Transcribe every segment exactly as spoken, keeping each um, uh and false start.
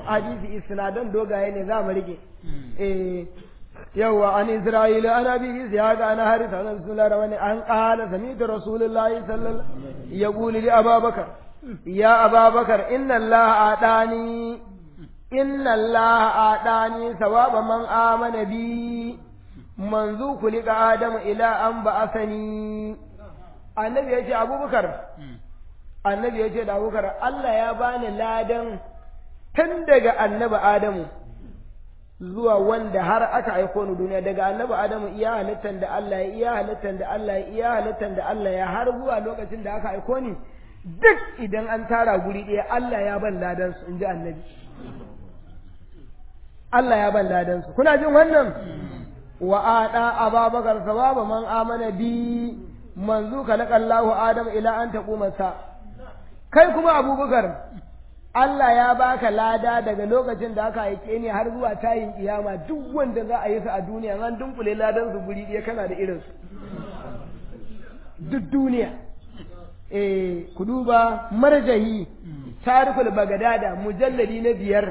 hadisi isnadan dogaye ne za mu rike eh yawa an isra'ila ana bi ziyada ana harisa an sallallahu alaihi an qala sami'tu rasulullahi sallallahu yaqulu li ababakar ya ababakar inna allaha adani inna allaha adani sawaba man amana bi manzu kulika adam ila an ba'athani annabi yace abubakar annabi yace da abubakar Allah ya bani ladan tun daga annabi adamu zuwa wanda har aka aiko ni duniya daga annabi adamu iya halittan da Allah ya iya halittan da Allah ya iya halittan da Allah ya har zuwa lokacin da aka aiko ni duk idan an tara guri ɗaya Allah ya ban ladan su inji annabi Allah ya ban ladan su kuna jin wannan wa ada ababakar sawaba man amana bi manzu kalakallahu adam ila an taquma sa kai kuma abubakar Allah ya baka lada daga lokacin da aka aike ni har zuwa tayin kiyama duk wanda za a yi su a duniya an dunkule ladan su guri ɗaya kana da irin su duk duniya eh ku duba marjahi tarikul bagadada mujalladi na biyar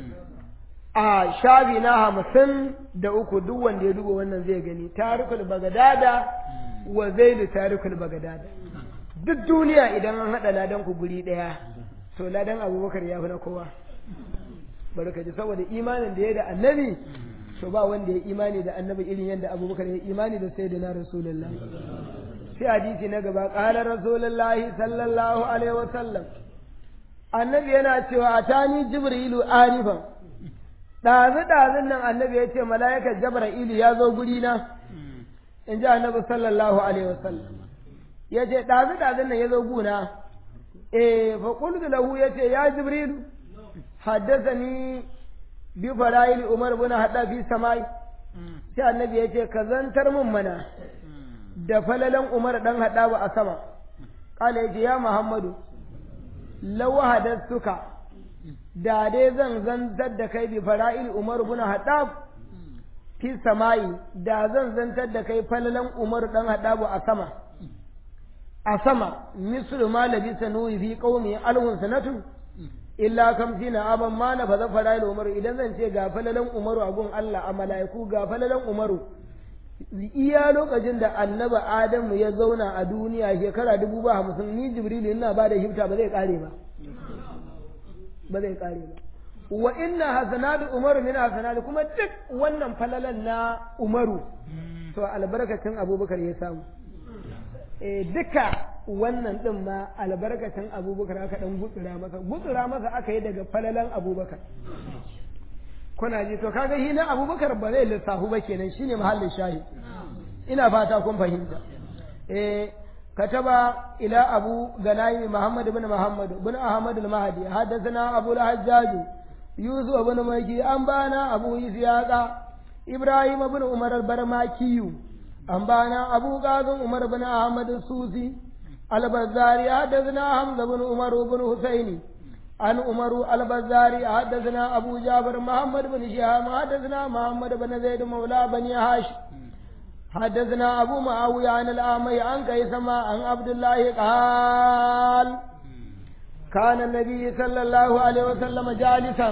a shafi na hamsin da uku duk wanda ya duba wannan zai gani tarikul bagadada wa zailu tarikul bagadada duk duniya idan an haɗa ladan ku guri ɗaya to ladan abubakar ya fi na kowa bari ka ji saboda imanin da ya da annabi to ba wanda ya imani da annabi irin yadda abubakar ya imani da sai da na rasulullah sai hadisi na gaba ƙala rasulullah sallallahu alaihi wasallam annabi yana cewa atani jibrilu arifan ɗazu ɗazun nan annabi ya ce mala'ikar jibrilu ya zo guri na in ji annabi sallallahu alaihi wasallam ya ce ɗazu ɗazun nan ya zo guna eh fa qultu lahu yace ya jibril haddathani bi fara'il umar ibn hadda fi samai sai annabi yace ka zantar mun mana da falalan umar dan hada ba a sama kala yace ya muhammadu law hadathuka da dai zan zantar da kai bi fara'il umar ibn hadda fi samai da zan zantar da kai falalan umar dan hada ba a sama a sama mislu ma labisa nuhi fi qaumi alhun sanatu illa kamsina aban ma na fa zafara ila umaru idan zan ce ga falalan umaru a gun Allah a malaiku ga falalan umaru iya lokacin da annabi adamu ya zauna a duniya shekara dubu ba hamsin ni jibrilu ina ba da hifta ba zai kare ba ba zai kare ba wa inna hasanatu umaru min hasanatu kuma duk wannan falalan na umaru to albarkacin abubakar ya samu duka wannan ɗin ma albarkacin abubakar aka ɗan gutsura masa gutsura masa aka yi daga falalan abubakar kuna ji to kaga shi na abubakar ba zai lissafu ba kenan shine mahallin shahi ina fata kun fahimta eh kataba ila abu ganai muhammad ibn muhammad ibn ahmad al-mahdi hadathana abu al-hajjaj yusuf ibn maki an bana abu isyaqa ibrahim ibn umar al-barmakiyu أنبانا أبو قاسم عمر بن أحمد السوسي البزاري حدثنا حمزة بن عمر بن حسين عن عمر البزاري حدثنا أبو جابر محمد بن شهاب حدثنا محمد بن زيد مولى بني هاشم حدثنا أبو معاوية عن الأعمي عن كيسما عن عبد الله قال كان النبي صلى الله عليه وسلم جالسا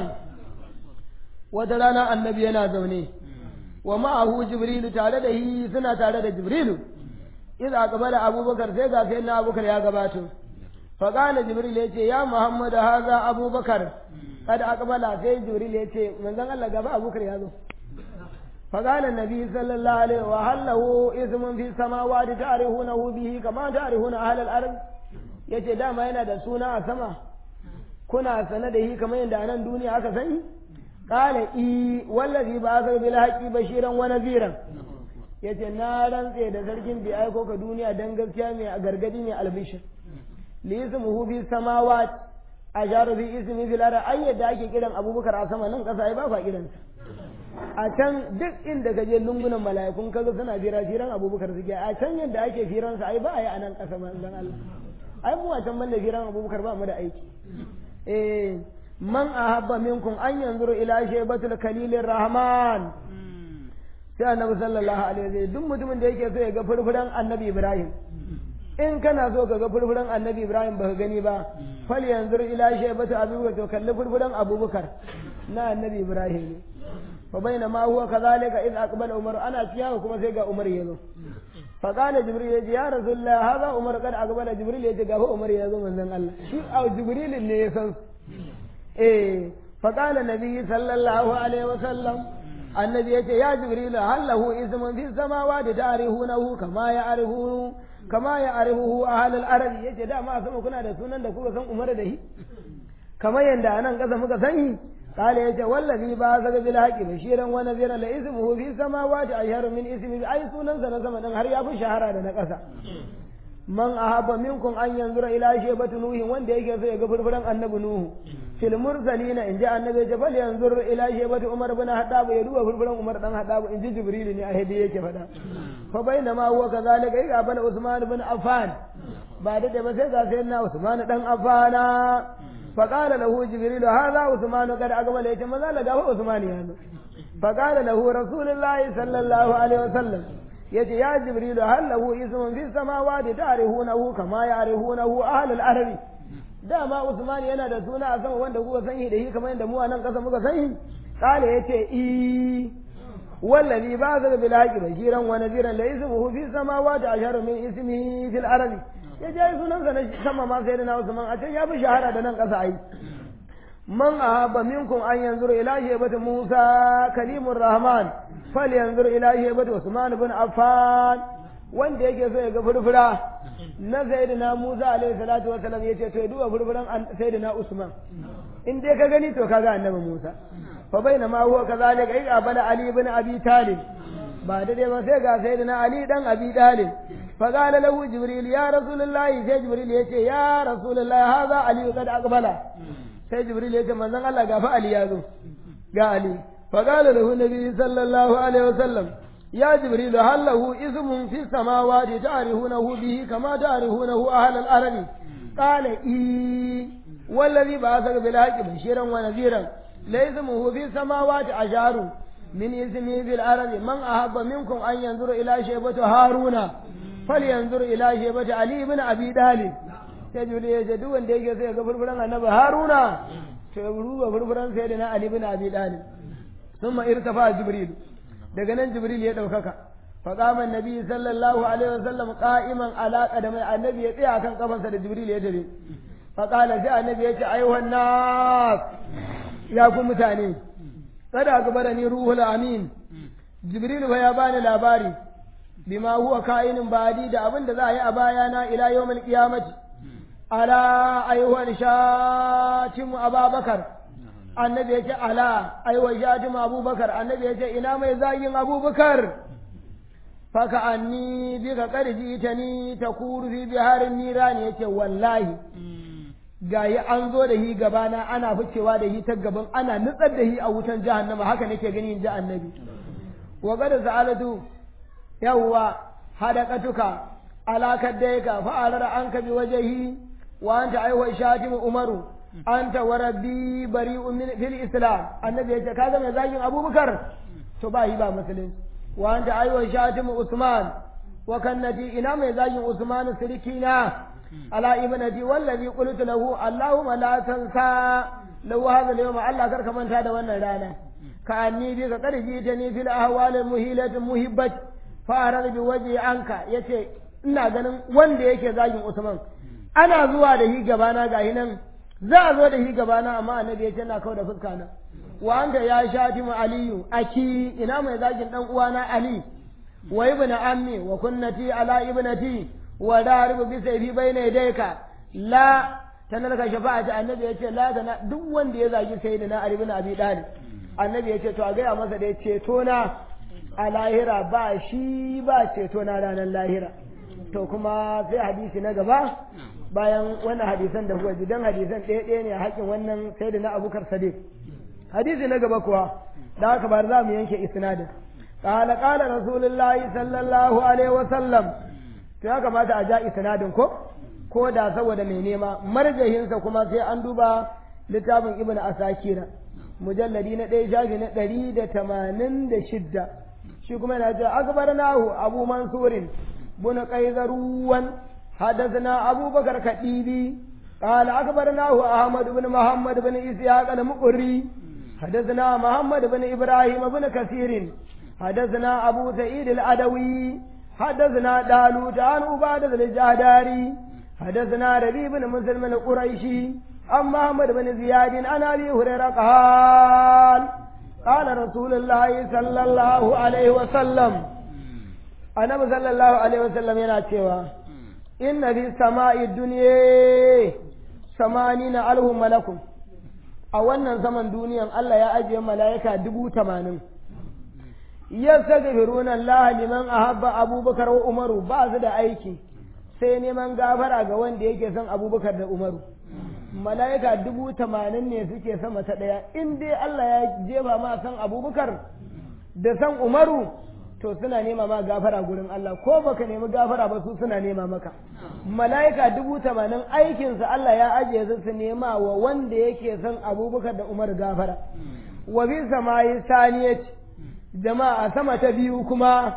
وترانا النبي نازوني ومعه جبريل تعالى ده سنة تعالى جبريل إذا أقبل أبو بكر سيدا سيدنا أبو بكر يا قباته فقال جبريل يتي يا محمد هذا أبو بكر قد أقبل سيد جبريل يتي من ذنب الله قبل أبو بكر يا ذو فقال النبي صلى الله عليه وهل له اسم في السماوات تعرفونه به كما تعرفون أهل الأرض يتي دام هنا ده سونا سما كنا سنده كما يندعنا الدنيا أكثر قال إي والذي بعث بالحق بشيرا ونذيرا yace na rantse da sarkin bi aiko ka duniya dan gaskiya mai a gargadi mai albishir li ismuhu fi samawat ajaru bi ismi fil ara ayyada ake kiran abubakar a sama nan kasa ai ba fa kiran a can duk inda ka je lungunan mala'ikun kaga suna fira firan abubakar suke a can yadda ake firan sa ai ba ai a nan kasa manzon Allah ai mu a can banda firan abubakar ba mu da aiki eh man ahabba minkum an yanzuru ila shaybatul kalilir rahman sai annabi sallallahu alaihi wasallam duk mutumin da yake so ya ga furfuran annabi ibrahim in kana so ka ga furfuran annabi ibrahim baka gani ba fal yanzur ila shaybatu abubakar to kalli furfuran abubakar na annabi Ibrahim ne fa bainama huwa kadhalika idh aqbala Umar ana ciyawa kuma sai ga Umar yazo fa qala Jibril ya Rasulullah hadha Umar kad aqbala Jibril ya ga Umar yazo manzon Allah shi au Jibril ne ya san eh fa qala Nabi sallallahu alaihi wasallam annabi yace ya Jibril hal lahu ismun fi samawati ta'rifunahu kama ya'rifu kama ya'rifuhu ahlul arab yace da ma sama kuna da sunan da kuka san Umar da shi kamar yanda anan kasa muka sani قال يجي والذي بعثك بالحق بشيرا ونذيرا لاسمه في السماوات أشهر من اسمه أي سنن سنة زمن هر يابو شهرا دنقسا من أحب منكم أن ينظر إلى شيبة نوح وان ديك يغفر فرن النبي نوح في المرسلين إن جاء النبي جبل ينظر إلى شيبة عمر بن الخطاب يدوى فرن عمر بن الخطاب إن جبريل أهدي كفدا فبينما هو كذلك قابل عثمان بن عفان بعد ذلك سيدنا عثمان بن عفان فقال له جبريل هذا عثمان قد أقبل يتم ذلك هو عثمان هذا فقال له رسول الله صلى الله عليه وسلم يتي يا جبريل هل له اسم في السماوات تعرفونه كما يعرفونه أهل العرب دama عثمان yana da suna a sama wanda kuka sani da shi kamar yadda mu a nan kasa muka sani kale yace i wallazi ba'atha bil haqqi bashiran wa nadhiran la ismuhu fi samawati asharu min ismihi fil ardi ya je sunansa na sama ma sai da na Usman a can ya fi shahara da nan ƙasa ai man ahabba minkum an yanzuru ila shebati Musa kalimur Rahman fal yanzuru ila shebati Usman ibn Affan wanda yake so ya ga furfura na sayyidina Musa alaihi salatu wa salam yace to ya duba furfuran sayyidina Usman in dai ka gani to kaga annabi Musa fa bainama huwa kazalika ai abala Ali ibn Abi Talib ba da dai ba sai ga sayyidina Ali dan Abi Talib فقال له جبريل يا رسول الله سي جبريل يتي يا رسول الله هذا علي قد أقبل سي جبريل يتي من ذن الله قال علي يازو قال علي فقال له النبي صلى الله عليه وسلم يا جبريل هل له اسم في السماوات تعرفونه به كما تعرفونه أهل الأرض قال إي والذي بعثك بالحق بشيرا ونذيرا لاسمه في السماوات أشهر من اسمه في الأرض من أحب منكم أن ينظر إلى شيبة هارون فلينظر إلى شيبة علي بن أبي طالب تجد يجدو أن يجد فرفران النبي هارون تبرو فرفران سيدنا علي بن أبي طالب ثم ارتفع جبريل دغنا جبريل يدوكك فقام النبي صلى الله عليه وسلم قائما على قدمي النبي يطيع كان قفنسا da جبريل ya dare فقال جاء النبي يا ايها الناس يا ku mutane kada gabarani ruhul amin jibril fa ya bani labari bima huwa ka'inin badi da abin da za a yi a bayana ila yawmil qiyamati ala ayyuhan shatim abubakar annabi yace ala ayyuhan shatim abubakar annabi yace ina mai zagin abubakar faka anni bika qarji tani takuru fi biharin nirani yace wallahi gayi an zo da hi gabana ana ficewa da hi ta gaban ana nutsar da hi a wutan jahannama haka nake gani in ji annabi wa qad sa'alatu yawwa hadaqatuka ala kadayka fa alara anka bi wajhi wa anta aywa shatim umaru anta wa rabbi bari'un min fil islam annabi yace kaga mai zagin abubakar to ba hi ba musulunci wa anta aywa shatim usman wa kannati ina mai zagin usman sirikina على ابنتي والذي قلت له اللهم لا تنسى لو هذا اليوم الله كرك من هذا وانا رانا كأني بك قد جيتني في الأهوال المهيلة المهبة فأرد بوجهي عنك يتي ina ganin wanda yake zagin Usman ana zuwa da hi gabana ga hinan za a zo da hi gabana amma annabi yace na kawo da fuska na wa anta ya shatimu aliyu aki ina mai zagin dan uwana ali wa ibnu ammi wa kunnati ala ibnati wa daribu bi sayfi bayna yadayka la tanalka shafa'ati annabi yace la tana duk wanda ya zagi sayyidina ali ibn abi talib annabi yace to a ga masa da ceto na a lahira ba shi ba ceto na ranar lahira to kuma sai hadisi na gaba bayan wannan hadisan da kuwa jidan hadisan ɗaya ɗaya ne a haƙin wannan sayyidina abubakar sadiq hadisi na gaba kuwa da haka ba za mu yanke isnadin qala qala rasulullahi sallallahu alaihi wasallam to ya kamata a ja isnadin ko ko da saboda mai nema marjahinsa kuma sai an duba littafin ibnu asakira mujalladi na ɗaya shafi na ɗari da tamanin da shidda shi kuma yana ce akbarnahu abu mansurin bun qayzaruwan حدثنا أبو بكر كتيبي قال أخبرناه أحمد بن محمد بن إسحاق المقري حدثنا محمد بن إبراهيم بن كثير حدثنا أبو سعيد العدوي حدثنا دالوت عن عبادة الجهداري حدثنا ربيع بن مسلم القريشي عن محمد بن زياد عن أبي هريرة قال قال رسول الله صلى الله عليه وسلم أنا صلى الله عليه وسلم يناتيوا إن في السماء الدنيا ثمانين ألف ملك a wannan zaman duniyan Allah ya ajiye mala'ika dubu tamanin yastaghfiruna Allah liman ahabba Abubakar wa Umaru ba su da aiki sai neman gafara ga wanda yake son Abubakar da Umaru mala'ika dubu tamanin ne suke sama ta daya in dai Allah ya jefa ma san Abubakar da san Umaru to suna nema ma gafara gurin Allah ko baka nemi gafara ba su suna nema maka mala'ika dubu tamanin aikinsa Allah ya ajiye su su nema wa wanda yake son Abubakar da Umar gafara wa bi samayi saniyat jama'a sama ta biyu kuma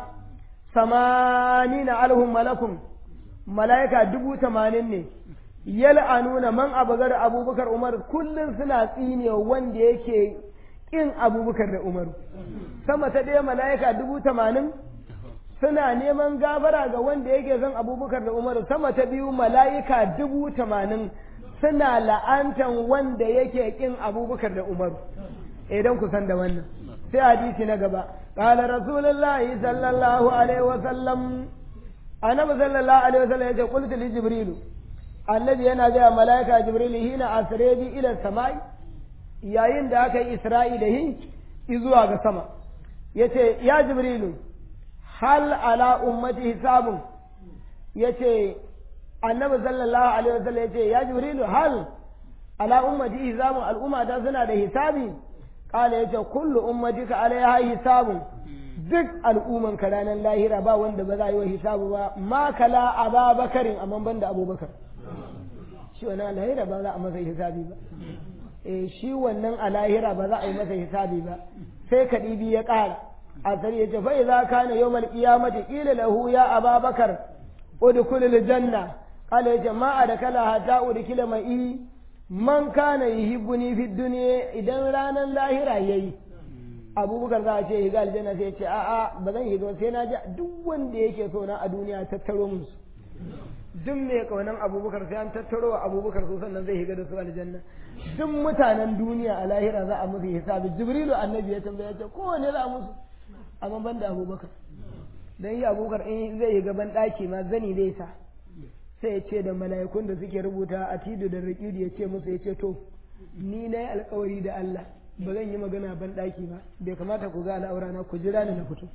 samanina alhum malakum mala'ika dubu tamanin ne yal'anuna man abagar Abubakar Umar kullun suna tsine wanda yake in Abubakar da Umaru sama ta ɗaya mala'ika dubu tamanin suna neman gafara ga wanda yake son Abubakar da Umaru sama ta biyu mala'ika dubu tamanin suna la'antan wanda yake kin Abubakar da Umaru idan ku san da wannan sai hadisi na gaba qala rasulullahi sallallahu alaihi wa sallam annabi sallallahu alaihi wa sallam yace qultu li jibril annabi yana ga mala'ika jibril hina asrabi ila samai yayin da aka yi isra'i da hi zuwa ga sama yace ya jibrilu hal ala ummati hisabun yace annabi sallallahu alaihi wasallam yace ya jibrilu hal ala ummati hisabun al'umma ta suna da hisabi kala yace kullu ummatika alaiha hisabun duk al'umman ka ranar lahira ba wanda ba za a yi wa hisabu ba ma kala ababakarin amma banda abubakar shi wannan lahira ba za a masa hisabi ba shi wannan a lahira ba za a yi masa hisabi ba sai kadibi ya ƙara a sari ya ce fa idza kana yawmal qiyamati qila lahu ya ababakar udkhulil janna qala ya jama'a da kala hatta udkhila mai man kana yuhibbuni fid dunya idan ranan lahira yayi abubakar za a ce higa aljanna sai ya ce a'a ba zan yi sai na ji duk wanda yake so na a duniya tattaro musu duk mai kaunan abubakar sai an tattaro wa abubakar su sannan zai higa da su aljanna duk mutanen duniya a lahira za a musu hisabi jibrilu annabi ya tambaya ce kowane za a musu amma ban da abubakar dan yi abubakar in zai yi gaban daki ma zani zai sa sai ya ce da mala'ikun da suke rubuta a tidu da raƙidu ya ce musu ya ce to ni na yi alkawari da Allah ba zan yi magana ban daki ba bai kamata ku ga al'aura na ku jira ni na fito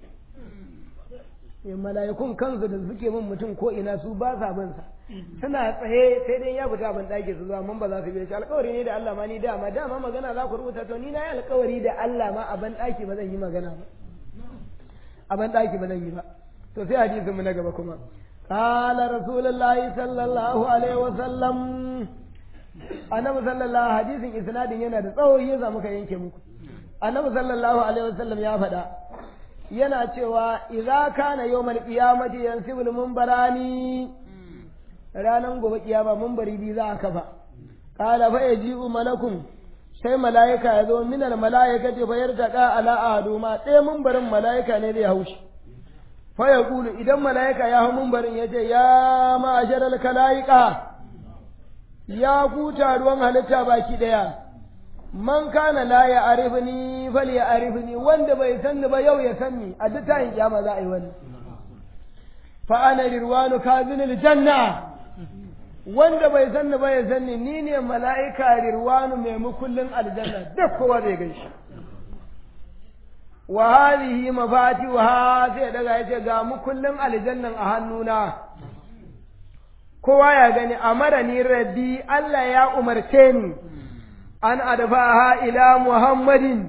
ya mala'ikun kansu da suke min mutum ko ina su ba sa bin sa suna tsaye sai dai ya fita ban dake su zuwa mun ba za su biye shi alƙawari ne da Allah ma ni dama dama magana za ku rubuta to ni na yi alƙawari da Allah ma a ban daki ba zan yi magana ba a ban daki ba zan yi ba to sai hadisin mu na gaba kuma qala rasulullahi sallallahu alaihi wa sallam annabi sallallahu hadisin isnadin yana da tsawo yasa muka yanke muku annabi sallallahu alaihi wa sallam ya faɗa yana cewa idza kana yawmal qiyamati yansibul munbarani ranan gobe kiyama munbari bi za a kafa qala fa yaji'u malakun sai malaika ya zo minal malaikati fa yartaqa ala ahaduma sai munbarin malaika ne zai haushi fa yaqulu idan malaika ya hau munbarin yace ya ma'asharal kalaika ya ku taruwan halitta baki daya man kana la ya arifni fal ya arifni wanda bai sanni ba yau ya sanni a duk tayin kiyama za a yi wannan fa ana rirwanu kazinil janna wanda bai sanni ba ya sanni ni ne mala'ika rirwanu mai mukullin aljanna duk kowa zai gaishe wa hadhihi mafatiha sai daga yace ga mukullin aljannan a hannuna kowa ya gani amarani rabbi Allah ya umarce ni an adfaha ila muhammadin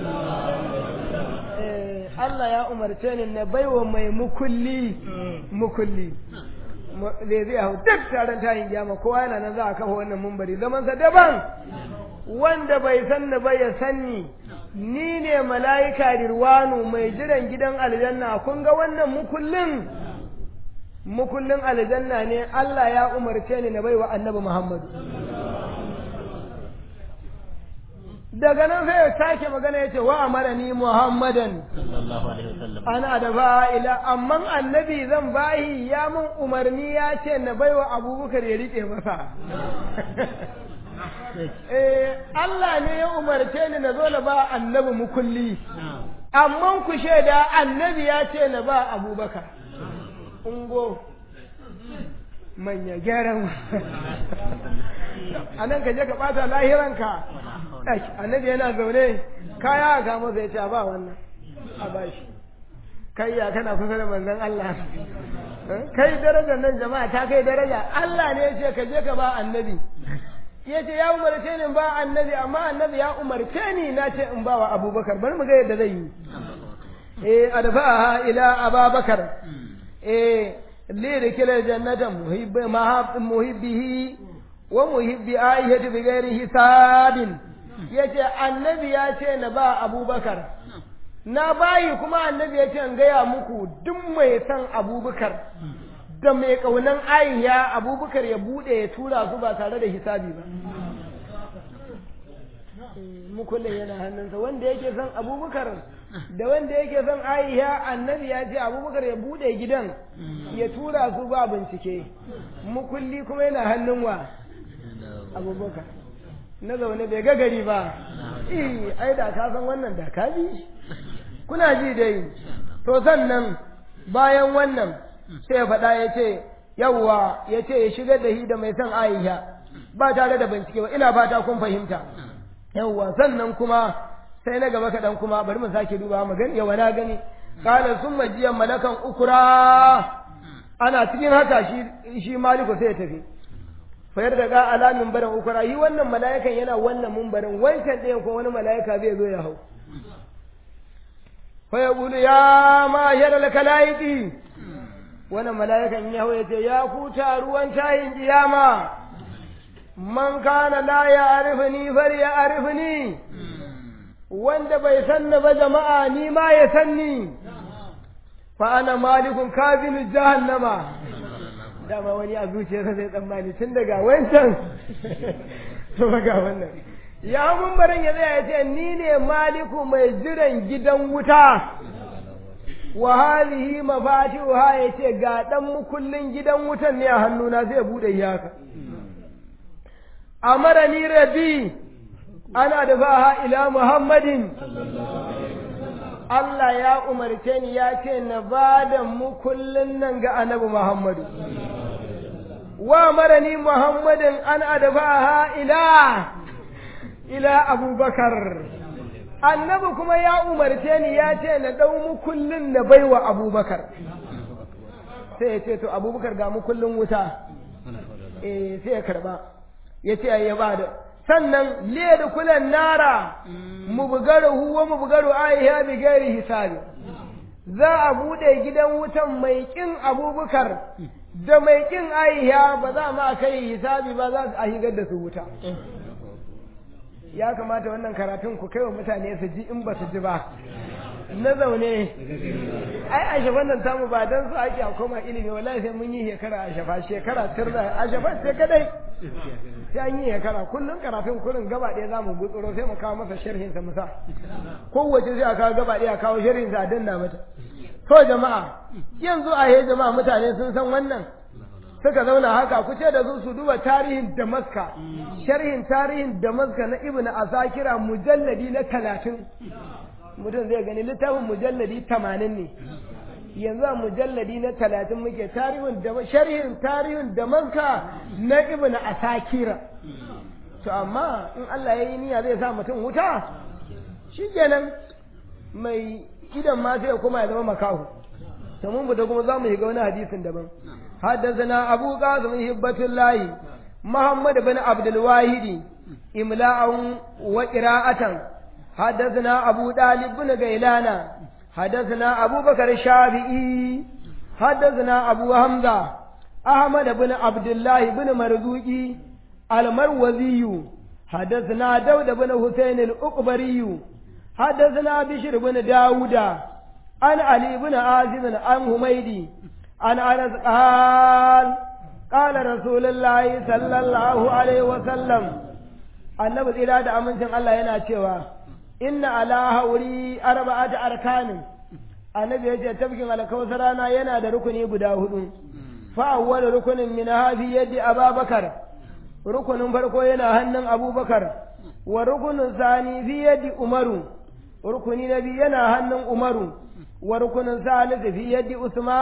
Allah ya umarce ni na baiwa mai mukulli mukulli zai zai hau duk taron tayin gyama kowa yana nan za a kafa wannan mumbari zamansa daban wanda bai sanni ba ya sanni ni ne mala'ika rirwanu mai jiran gidan aljanna kun ga wannan mukullin mukullin aljanna ne Allah ya umarce ni na baiwa annabi Muhammad daga nan sai ya sake magana ya ce wa amarani muhammadan sallallahu alaihi wasallam ana da fa'ila amma annabi zan bayi ya mun umarni ya ce na baiwa abubakar ya rike masa eh Allah ne ya umarce ni na zo na ba annabi mukulli amma ku shaida annabi ya ce na ba abubakar ungo manya gyaran a nan ka je ka ɓata lahiranka annabi yana zaune kaya ga masa ya ce ba wannan a ba shi kai ya kana kusa da manzon Allah kai darajar nan jama'a ta kai daraja Allah ne ya ce ka je ka ba annabi ya ce ya umarce ni ba annabi amma annabi ya umarce ni na ce in ba wa abubakar bari mu ga yadda zai yi eh adfaha ila ababakar eh lirikil jannata muhibbi muhibbihi wa muhibbi aisha bi ghairi hisabin yace annabi ya ce na ba abubakar na bayi kuma annabi ya ce an gaya muku duk mai san abubakar da mai kaunan aisha abubakar ya bude ya tura su ba tare da hisabi ba mukullin yana hannunsa wanda yake son abubakar da wanda yake son aisha annabi ya ce abubakar ya bude gidan ya tura su ba bincike mukulli kuma yana hannun wa abubakar na zaune bai ga gari ba eh ai da ka san wannan da ka bi kuna ji dai to sannan bayan wannan sai ya faɗa ya ce yawwa ya ce ya shigar da shi da mai son aisha ba tare da bincike ba ina fata kun fahimta yawwa sannan kuma sai na gaba kaɗan kuma bari mu sake duba mu gani yawa na gani kala sun majiyan malakan ukura ana cikin haka shi shi maliku sai ya tafi fayar da ga alamin barin ukura yi wannan mala'ikan yana wannan mumbarin wancan ɗayan ko wani mala'ika zai zo ya hau fa ya bulu ya ma shara kalaiki wannan mala'ikan ya hau ya ce ya ku taruwan tayin kiyama man kana la ya arifni fal ya arifni wanda bai sanna ba jama'a ni ma ya sanni fa ana malikun kazinu jahannama dama wani a zuciyarsa sai tsammani tun daga wancan to ga wannan ya mun barin ya tsaya ya ce ni ne maliku mai jiran gidan wuta wa halihi mafatiha ya ce ga dan mukullin gidan wutan ne a hannuna zai bude iyaka amarani rabbi ana da faha ila muhammadin Allah ya umarce ni ya ce na ba da mukullin nan ga annabi Muhammadu wa marani Muhammadin an adfaha ila ila Abubakar annabi kuma ya umarce ni ya ce na dau mukullin na baiwa Abubakar sai ya ce to Abubakar ga mukullin wuta eh sai ya karba yace ya bada sannan liyar kulan nara mubgaruhu wa mubgaru aiha bi gairi hisabi za a bude gidan wutan mai kin Abubakar da mai kin aiha ba za ma kai hisabi ba za a higar da su wuta ya kamata wannan karatun ku kai wa mutane su ji in ba su ji ba na zaune ai a shafan nan tamu ba dan su ake a koma ilimi wallahi sai mun yi shekara a shafa shekara tirda a shafa sai kadai sai an yi shekara kullum karatun kurin gaba ɗaya za mu gutsuro sai mu kawo masa sharhin sa musa kowace sai a kawo gaba ɗaya a kawo sharhin sa a danna mata to jama'a yanzu a yi jama'a mutane sun san wannan suka zauna haka ku ce da su su duba tarihin Damaska sharhin tarihin Damaska na Ibn Asakira mujalladi na talatin mutum zai gani littafin mujalladi tamanin ne yanzu a mujalladi na talatin muke tarihin da sharhin tarihin Damaska na Ibn Asakira to amma in Allah ya yi niyya zai sa mutum wuta shikenan mai idan ma sai kuma ya zama makahu to mun fita kuma za mu shiga wani hadisin daban حدثنا أبو قاسم هبة الله محمد بن عبد الواحد إملاء وقراءة حدثنا أبو طالب بن غيلان حدثنا أبو بكر الشافعي حدثنا أبو حمزة أحمد بن عبد الله بن مرزوقي المروزي حدثنا داود بن حسين الأقبري حدثنا بشر بن داود عن علي بن عازم عن حميدي عن أنس قال قال رسول الله صلى الله عليه وسلم annabi tsira da amincin Allah yana cewa inna ala hauri arba'ati arkanin annabi yace tafkin alkausara na yana da rukuni guda hudu fa awwal rukunin min hadhi yadi ababakar rukunin farko yana hannun abubakar wa rukunin sani fi yadi umaru rukuni na biyu yana hannun umaru wa rukunin salis fi yadi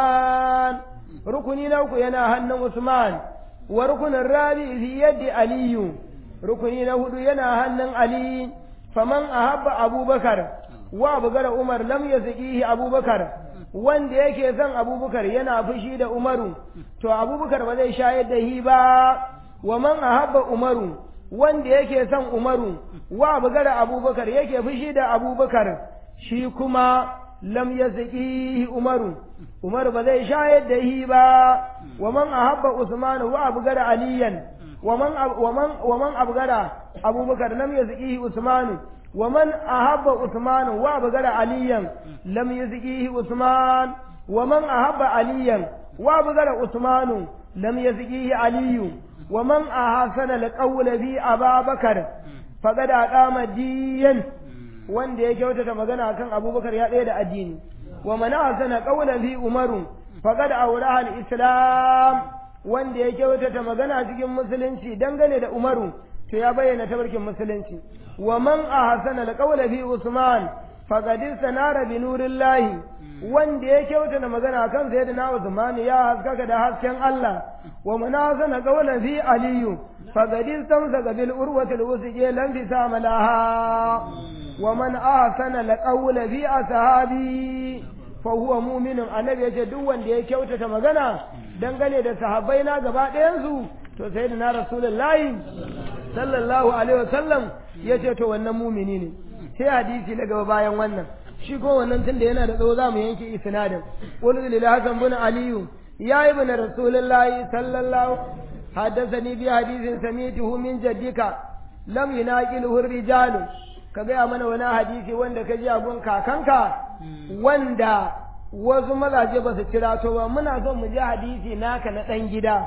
usman rukuni na uku yana hannun usman wa rukunin rabi fi yadi aliyu rukuni na hudu yana hannun ali faman ahabba abubakar wa abugara umar lam yazqihi abubakar wanda yake son abubakar yana fushi da umaru to abubakar ba zai shayar da hi ba wa man ahabba umaru wanda yake son umaru wa abugara abubakar yake fushi da abubakar shi kuma lam yazqihi umaru umaru ba zai shayar da hi ba wa man ahabba usman wa abugara aliyan wa man wa man wa man abugara abubakar lam yazqihi usman ومن أحب عثمان وابغر عليا لم يزكيه عثمان ومن أحب عليا وابغر عثمان لم يزكيه علي ومن أحسن القول في أبا بكر فقد أقام الدين wanda ya kyautata magana kan abubakar ya ɗaya da addini wa man ahsana qawlan fi umaru faqad awraha al-islam wanda ya kyautata magana cikin musulunci dangane da umaru to ya bayyana tabarkin musulunci wa man ahsana alqawla fi usman faqad sanara bi nurillahi wanda ya kyautata magana kan sayyidina usman ya haskaka da hasken Allah wa man ahsana qawla fi aliyu faqad istamsaka bil urwati alwusqa lam tisama laha wa man ahsana alqawla fi ashabi fa huwa mu'minun annabi yace duk wanda ya kyautata magana dangane da sahabbai na gaba ɗayan su to sayyidina rasulullahi sallallahu alaihi wasallam yace to wannan mumini ne sai hadisi daga bayan wannan shi ko wannan tunda yana da tsawo zamu yanke isnadin qul lil hasan bin ali ya ibn rasulullahi sallallahu haddathani bi hadithin samituhu min jaddika lam yunaqiluhu ar-rijal ka ga mana wani hadisi wanda ka ji a gun kakanka wanda wasu mazaje ba su kira to ba muna son mu ji hadisi naka na dan gida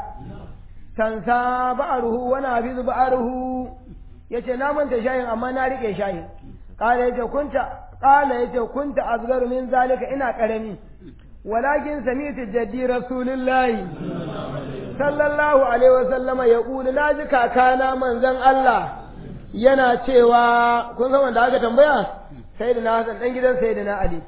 tansa ba'aruhu wa nafizu ba'aruhu yace na manta shayin amma na rike shayin qala yace kunta qala yace kunta azgaru min zalika ina karami walakin sami'tu jaddi rasulullahi sallallahu alaihi wasallam yaqulu naji kakana manzon Allah yana cewa kun san wanda aka tambaya sayyidina Hassan dan gidan sayyidina Ali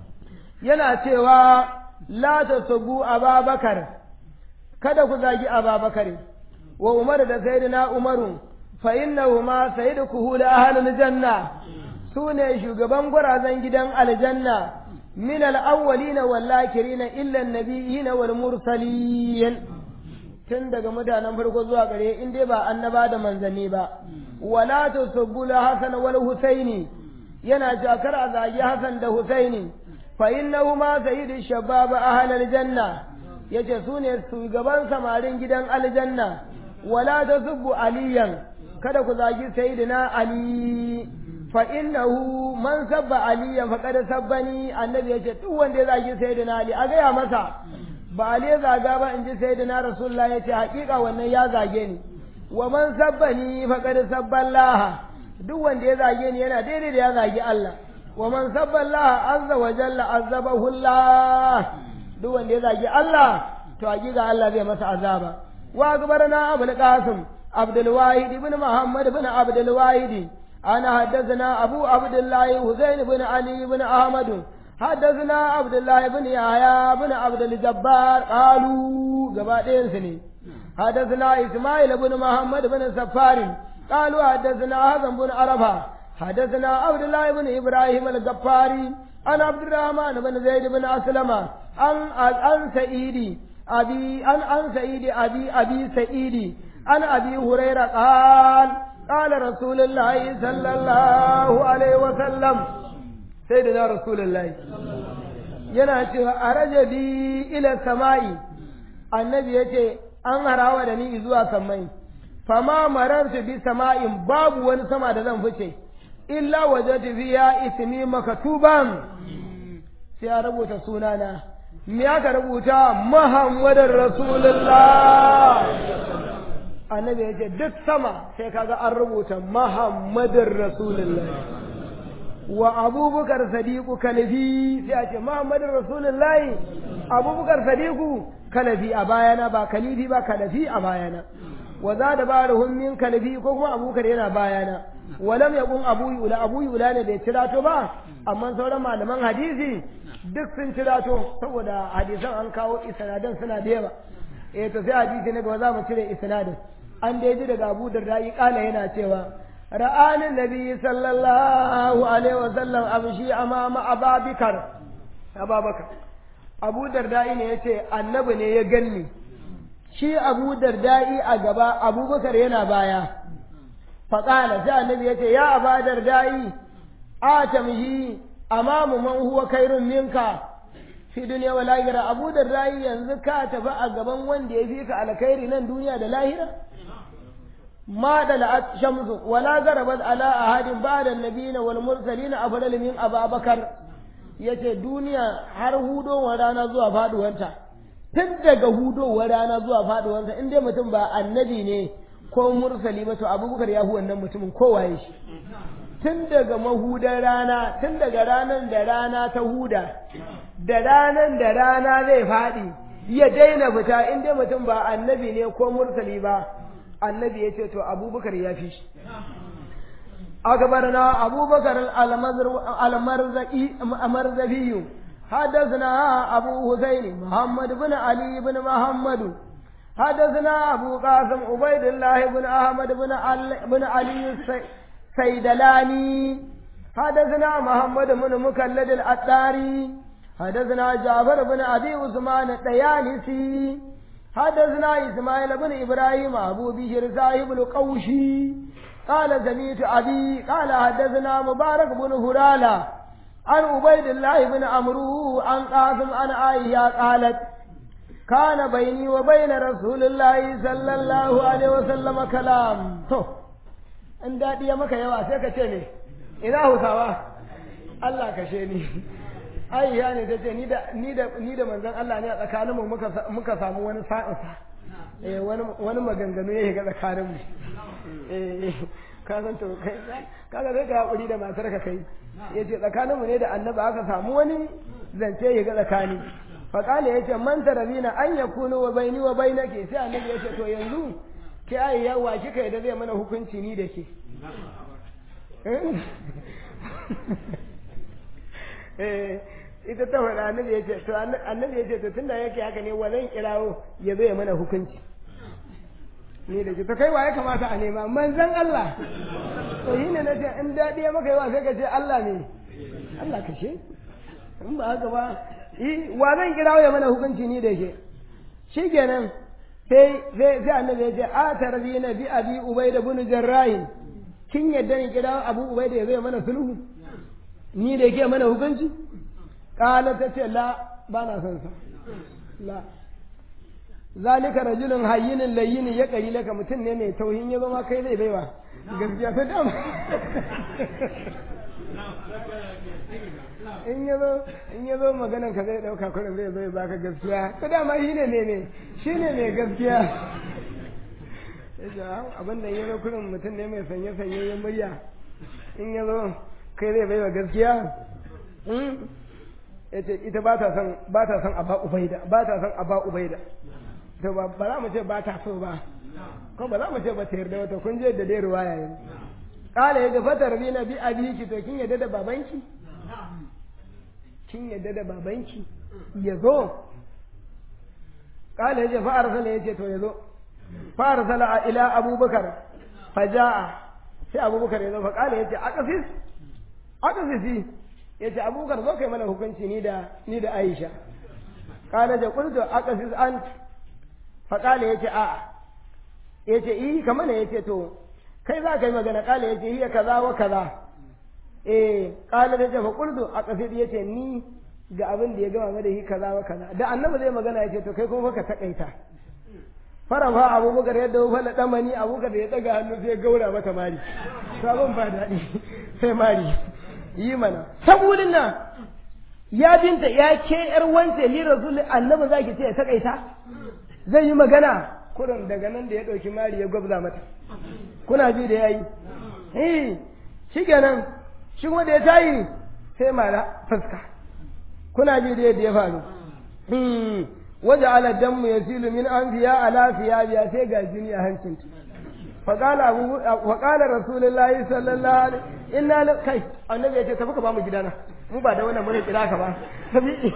yana cewa la tasbu ababakar kada ku zagi ababakar wa umar da sayyidina umaru fa innahuma sayyidu kuhul ahlil janna sune shugaban gurazan gidan aljanna min al-awwalin wal akhirin illa an-nabiyyin wal mursalin tun daga mutanen farko zuwa gare in dai ba annaba da manzanni ba wala tasubbu hasan wal husaini yana jakar a zagi hasan da husaini fa innahuma sayyidu shabab ahlil janna yace su ne shugaban samarin gidan aljanna wala tasubbu aliyan kada ku zagi sayyidina ali fa innahu man sabba aliyan faqad sabbani annabi yace duk wanda ya zagi sayyidina ali a gaya masa ba ali zaga ba inji sayyidina rasulullah yace hakika wannan ya zage ni wa man sabbani faqad sabballaha duk wanda ya zage ni yana daidai da ya zagi Allah wa man sabballaha azza wa jalla azabahu Allah duk wanda ya zagi Allah to hakika Allah zai masa azaba wa akbarana abul qasim abdul wahid ibn muhammad ibn abdul wahid ana haddathana abu abdullah husayn ibn ali ibn ahmad haddathana abdullah ibn yahya ibn abdul jabbar qalu gaba ɗayan su ne haddathana isma'il ibn muhammad ibn safar qalu haddathana hazan ibn arafa haddathana abdullah ibn ibrahim al-ghaffari ana abdurrahman ibn zaid ibn aslama an an sa'idi abi an an sa'idi abi abi sa'idi an abi hurairah qal qala rasulullahi sallallahu alaihi wa sallam sayyidina rasulullahi yana cewa arajabi ila samai annabi yace an harawa da ni zuwa samai fama marartu bi sama'in babu wani sama da zan fice illa wajatu fiya ismi maktuban sai a rubuta sunana me aka rubuta muhammadar rasulullah annabi ya ce duk sama sai kaga an rubuta Muhammadin Rasulullah wa abubakar sadiqu kalafi sai a ce Muhammadin Rasulullah abubakar sadiqu kalafi a bayana ba kalifi ba kalafi a bayana wa za da baruhum min kalafi ko kuma abubakar yana bayana walam yakun abu yula abu yula ne da cirato ba amma sauran malaman hadisi duk sun cirato saboda hadisan an kawo isnadan suna da yawa eh to sai hadisi ne ga za mu cire isnadin an dai ji daga Abu Darda kala yana cewa ra'ani nabi sallallahu alaihi wasallam amshi amama ababakar ababakar Abu Darda ne yace annabi ne ya ganni shi Abu Darda a gaba Abubakar yana baya faqala sai annabi yace ya Abu Darda atamhi amamu man huwa khairun minka fi duniya wa lahira. Abu Darda yanzu ka tafi a gaban wanda ya fi ka alkhairi nan duniya da lahira ma da la'at shamsu wala garabat ala ahadin ba'da annabiyina wal mursalin afdal min Abubakar. Yace duniya har hudowar rana zuwa faduwanta tun daga hudowar rana zuwa faduwanta in dai mutum ba annabi ne ko mursali ba to Abubakar ya hu wannan mutumin kowaye shi tun daga mahudar rana tun daga ranar da rana ta huda da ranar da rana zai faɗi ya daina fita in dai mutum ba annabi ne ko mursali ba annabi ya ce to Abubakar ya fi shi أخبرنا أبو بكر المرزبي حدثنا أبو حسين محمد بن علي بن محمد حدثنا أبو قاسم عبيد الله بن أحمد بن علي بن علي السيدلاني حدثنا محمد بن مكلد الأطاري حدثنا جعفر بن أبي عثمان الطيالسي حدثنا إسماعيل بن إبراهيم أبو بشر صاحب القوشي قال سمعت أبي قال حدثنا مبارك بن هرالة عن عبيد الله بن عمرو عن قاسم عن عائشة قالت كان بيني وبين رسول الله صلى الله عليه وسلم كلام تو in daɗi ya maka yawa sai ka ce ne ina hausawa Allah kashe ni Aisha ne ta ce ni da ni da ni da manzon Allah ne a tsakaninmu muka muka samu wani sa'insa eh wani wani maganganu ya shiga tsakaninmu eh ka san to kai kaga zai ka hakuri da matar ka kai yace tsakaninmu ne da annabi aka samu wani zance ya ga tsakani fa kale yace man tarabina an yakunu wa baini wa bainaki sai annabi yace to yanzu ke ai yawa kika da zai mana hukunci ni da ke eh ita ta faɗa annabi yace to annabi yace to tunda yake haka ne wa zan kirawo ya zai mana hukunci ni da ke to kai wa ya kamata a nema manzon Allah to yi ne nace in dadi ya maka yawa sai ka ce Allah ne Allah kashe in ba haka ba eh wa zan kirawo ya mana hukunci ni da ke shikenan sai sai sai annabi ya ce a tarbina bi abi ubaida ibn jarrah kin yadda ni kira abu ubaida ya zai mana sulhu ni da yake mana hukunci kala ta ce la ba na son sa la zalika rajulun hayyinin layyin ya kari laka mutum ne mai tauhin ya zama kai zai baiwa gaskiya ta dama in yazo in yazo maganan ka zai dauka kurin zai zo ya baka gaskiya ta dama shine ne ne shine mai gaskiya yace abin da yazo kurin mutum ne mai sanye sanye ya murya in yazo kai zai baiwa gaskiya hmm yace ita ba ta son ba ta son Aba Ubaida ba ta son Aba Ubaida to ba ba za mu ce ba ta so ba ko ba za mu ce ba ta yarda wata kun je da dai ruwaya yanzu kala yaga fatar bi na bi abiki to kin yadda da babanki kin yadda da babanki yazo kala yaje fa arsala yace to yazo fa arsala ila abubakar fajaa sai abubakar yazo fa kala yace aqafis aqafisi yace abubakar zo kai mana hukunci ni da ni da Aisha kala da qultu aqafis ant fa kala yace a yace eh kamar ne yace to kai za ka yi magana kala yace hiya kaza wa kaza eh kala da fa qultu aqafis yace ni ga abin da ya gama da hi kaza wa kaza da annabi zai magana yace to kai kuma ka takaita farafa abubakar yadda wala damani abubakar ya daga hannu sai gaura mata mari sabon ba dadi sai mari yi mana sabulin nan ya binta ya ke yar wance ni rasul annabi zaki ce ya takaita zai yi magana kurin daga nan da ya ɗauki mari ya gwabza mata kuna ji da yayi eh shikenan shi kuma da ya tayi sai mara fuska kuna ji da yadda ya faru hmm waje ala damu yasilu min anfiya ala fiyabiya sai ga jini a hancinta faqala abu faqala rasulullahi sallallahu alaihi inna la kai annabi ya ce tafi ka ba mu gidana mu ba da wannan mun kira ka ba tafi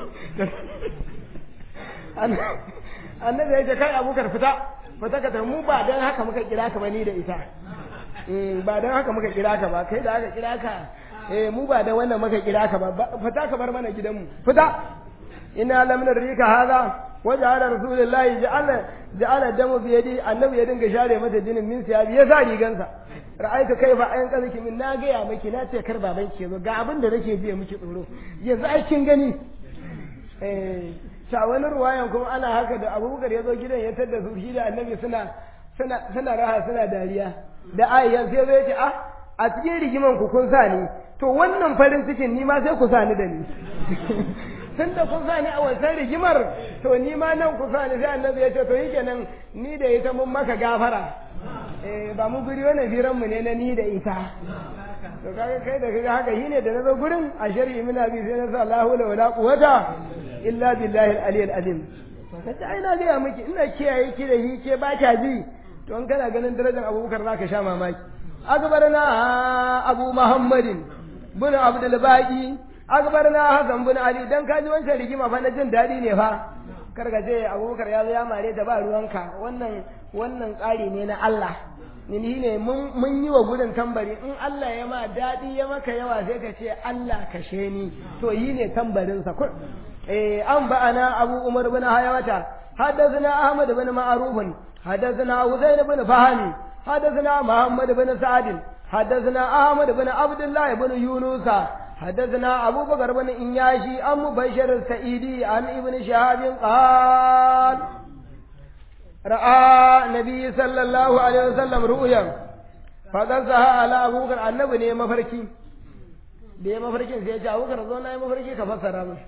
annabi ya ce kai abukar fita fita ka tafi mu ba dan haka muka kira ka ba ni da ita eh ba dan haka muka kira ka ba kai da aka kira ka eh mu ba da wannan muka kira ka ba fita ka bar mana gidanmu fita inna lam narika hada waja'ala rasulullahi ja'ala ja'ala damu bi yadi annabi ya dinga share mata jinin min siyabi ya sa rigansa ra'aita kai fa ayan kazaki min na ga ya miki na ce kar baban ki zo ga abin da nake biye miki tsoro yanzu ai kin gani eh ta wani ruwayan kuma ana haka da Abubakar ya zo gidan ya tada su shi da annabi suna suna suna raha suna dariya da ayyan sai zai ce ah a cikin rigiman ku kun sa ni to wannan farin cikin ni ma sai ku sa ni da ni tun da kun sa ni a wancan rigimar to ni ma nan ku sa ni sai annabi ya ce to yi kenan ni da ita mun maka gafara eh ba mu guri wannan firan mu ne na ni da ita to kaga kai da kaga haka shine da nazo gurin a shar'i mina bi sai na sa la hawla wala quwwata illa billahi al-aliyyil azim kace ai na ga miki ina kiyaye ki da hi ke ba ta ji to in kana ganin darajar Abubakar zaka sha mamaki akbarna abu muhammadin bin abdul baqi akbarna hasan bin ali dan kaji wancan rigima fa na jin dadi ne fa karga je Abubakar ya zo ya mare ta ba ruwanka wannan wannan tsari ne na Allah ni ne mun mun yi wa gudun tambari in Allah ya ma dadi ya maka yawa sai ka ce Allah kashe ni to yi ne tambarin sa kun eh an ba'ana abu umar bin hayawata hadathana ahmad bin ma'ruf hadathana uzayn bin fahmi hadathana muhammad bin sa'd hadathana ahmad bin abdullah bin yunus حدثنا أبو بكر بن إنياشي عن مبشر السعيدي عن ابن شهاب قال رأى النبي صلى الله عليه وسلم رؤيا فقصها على أبو بكر النبي ne mafarki da ya mafarkin sai ya ce Abu Bakar zo na yi mafarki ka fassara min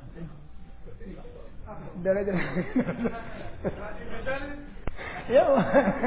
daraja yawa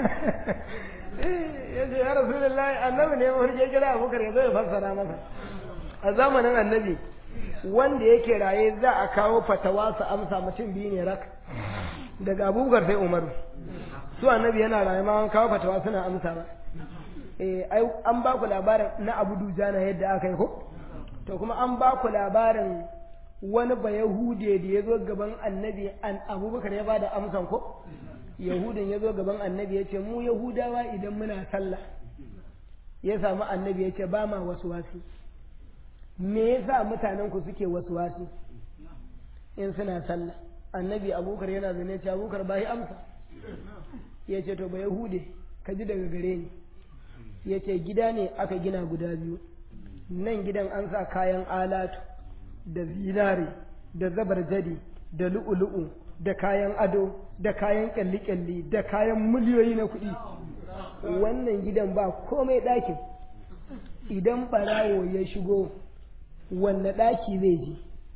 ya ce ya Rasulullahi annabi ne mafarki ya kira Abu Bakar ya zo ya fassara masa a zamanin annabi wanda yake raye za a kawo fatawa su amsa mutum biyu ne rak daga abubakar sai umaru su annabi yana raye ma an kawo fatawa suna amsa ba eh ai an ba ku labarin na abu dujana yadda aka yi ko to kuma an ba ku labarin wani ba yahude da ya zo gaban annabi an abubakar ya bada amsan ko yahudin ya zo gaban annabi ya ce mu yahudawa idan muna sallah ya samu annabi ya ce ba ma wasu wasi me yasa mutanen ku suke waswasi in suna sallah annabi abubakar yana zane ce abubakar bai amsa yace to ba yahude ka ji daga gare ni yace gida ne aka gina guda biyu nan gidan an sa kayan alatu da zinare da zabarjadi da lu'ulu'u da kayan ado da kayan kyalli-kyalli da kayan miliyoyi na kuɗi wannan gidan ba komai ɗakin idan barawo ya shigo wanne ɗaki zai je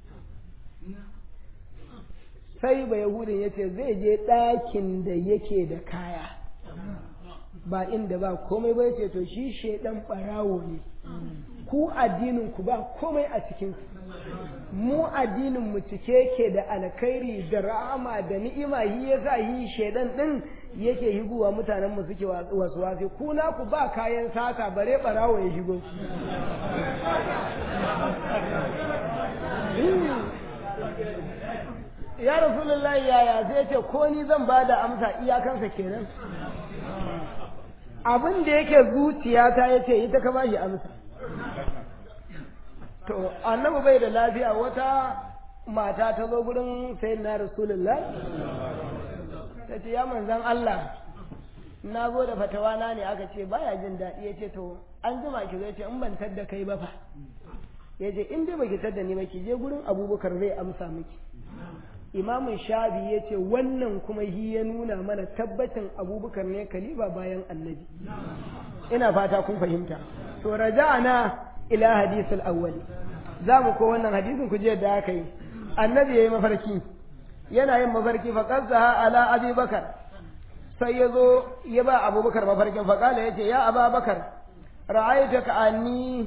sai ba yahudin ya ce zai je ɗakin da yake da kaya ba inda ba komai ba ce to shi shaidan ɓarawo ne ku addinin ku ba komai a cikin mu addinin mu cike ke da alkhairi da rahama da ni'ima yi yasa yi shaidan din yake higuwa mutanen mu suke wasu wasi ku na ku ba kayan sata bare barawo ya shigo ya rasulullahi yaya zai ce ko ni zan ba da amsa iyakansa kenan abin da yake zuciyata ya ce ita ka ba shi amsa to annabi bai da lafiya wata mata ta zo gurin sayyidina rasulullahi ta ce ya manzan Allah na zo da fatawa na ne aka ce baya jin daɗi ya ce to an jima ki zai ce in ban tadda kai ba fa ya ce in dai baki tadda ni ba ki je gurin abubakar zai amsa miki imamun shafi ya ce wannan kuma shi ya nuna mana tabbacin abubakar ne kalifa bayan annabi ina fata kun fahimta to raja'ana ila hadisul awwal za mu ko wannan hadisin ku je da aka yi annabi yayi mafarki yana yin mafarki fa qazzaha ala abi bakar sai ya zo ya ba abubakar mafarkin faƙala ya ce ya ababakar ra'ayta ka anni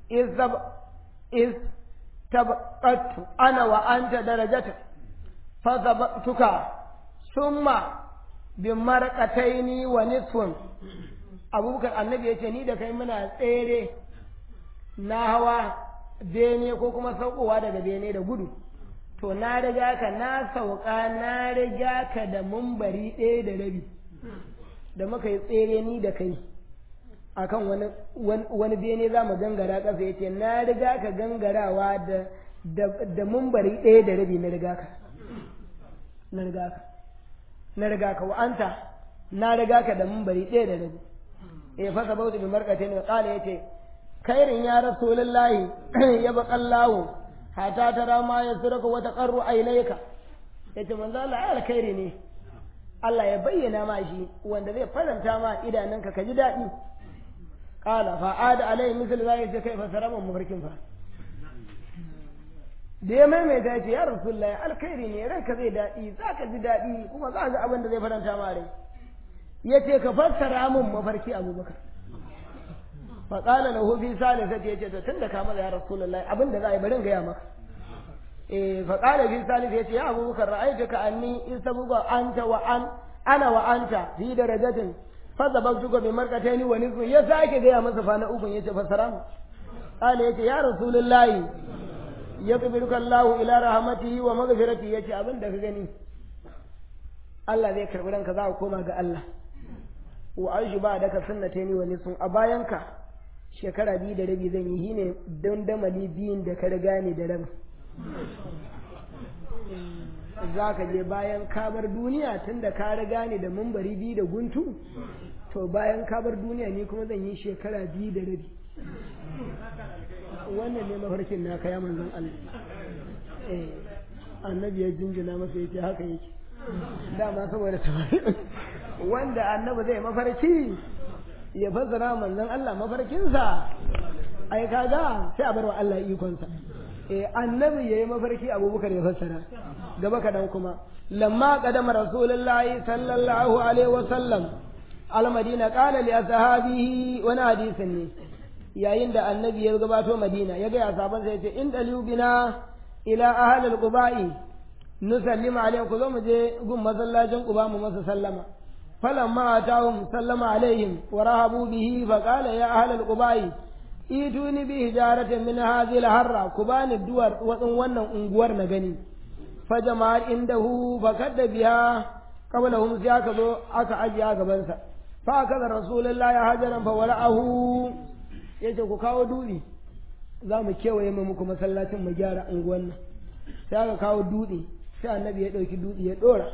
iz tabaqtu ana wa anta darajata fa sabaqtuka summa bi marqataini wa nisfun abubakar annabi ya ce ni da kai muna tsere na hawa bene ko kuma saukowa daga bene da gudu to na riga ka na sauka na riga ka da mumbari ɗaya da rabi da muka yi tsere ni da kai akan wani wani bene za mu gangara ƙasa ya ce na riga ka gangarawa da da mumbari ɗaya da rabi na riga ka na riga ka na riga ka wa'anta na riga ka da mumbari ɗaya da rabi eh fasa bautu bi markatin wa qala yace khairin ya rasulullahi ya baqallahu hata tara ma yasruka wa taqarru aynayka yace manzo Allah alkhairi ne Allah ya bayyana ma shi wanda zai faranta ma idanunka ka ji dadi qala fa ada alai misal zai yace kai fasara mun mafarkin fa da ya maimaita yace ya rasulullahi alkhairi ne ranka zai dadi zaka ji dadi kuma za ga abin da zai faranta ma rai yace ka fassara mun mafarki Abubakar fa qala lahu fi salisati yace to tunda ka maza ya rasulullahi abinda za a yi barin ga ya maka eh fa qala fi salisati yace ya Abubakar ra'aytuka anni isabuga anta wa an ana wa anta fi darajatin fa zabagtuka bi marqataini wa nisfu ya sake ga ya masa fa na ukun yace fassara mu qala yace ya rasulullahi yaqbiluka Allahu ila rahmatihi wa maghfiratihi yace abinda ka gani Allah zai karbi ranka za ka koma ga Allah wa aishu ba da ka sunnata ni wani sun a bayanka shekara biyu da rabi zan yi shine don damali biyun da ka riga ni da rabi za ka je bayan kabar duniya tun da ka riga ni da mumbari biyu da guntu to bayan kabar duniya ni kuma zan yi shekara biyu da rabi wannan ne mafarkin na kaya manzon Allah eh annabi ya jinjina masa yace haka yake dama saboda wanda annabi zai mafarki ya fassara manzon Allah mafarkinsa ai kaga sai a barwa Allah ikonsa eh annabi yayi mafarki Abubakar ya fassara gaba kadan kuma lamma qadama rasulullahi sallallahu alaihi wasallam al-madina qala li ashabihi wa hadisin ne yayin da annabi ya gabato madina ya ga sahaban sai ya ce in daliu bina ila ahli al-quba'i nusallimu alaihi ku zo mu je gun masallacin quba mu masa sallama falamma atahum sallama alaihim wa rahabu bihi fa qala ya ahli al-quba'i ituni bi hijaratin min hadhihi al-harra kubani duwar wadin wannan unguwar na gani fa jama'ar indahu fa kadda biha qablahum sai aka zo aka ajiya gaban sa fa kaza rasulullahi hajaran fa wala'ahu yace ku kawo dudi za mu kewaye mu muku masallacin mu gyara unguwar nan sai aka kawo dudi sai annabi ya ɗauki dutse ya ɗora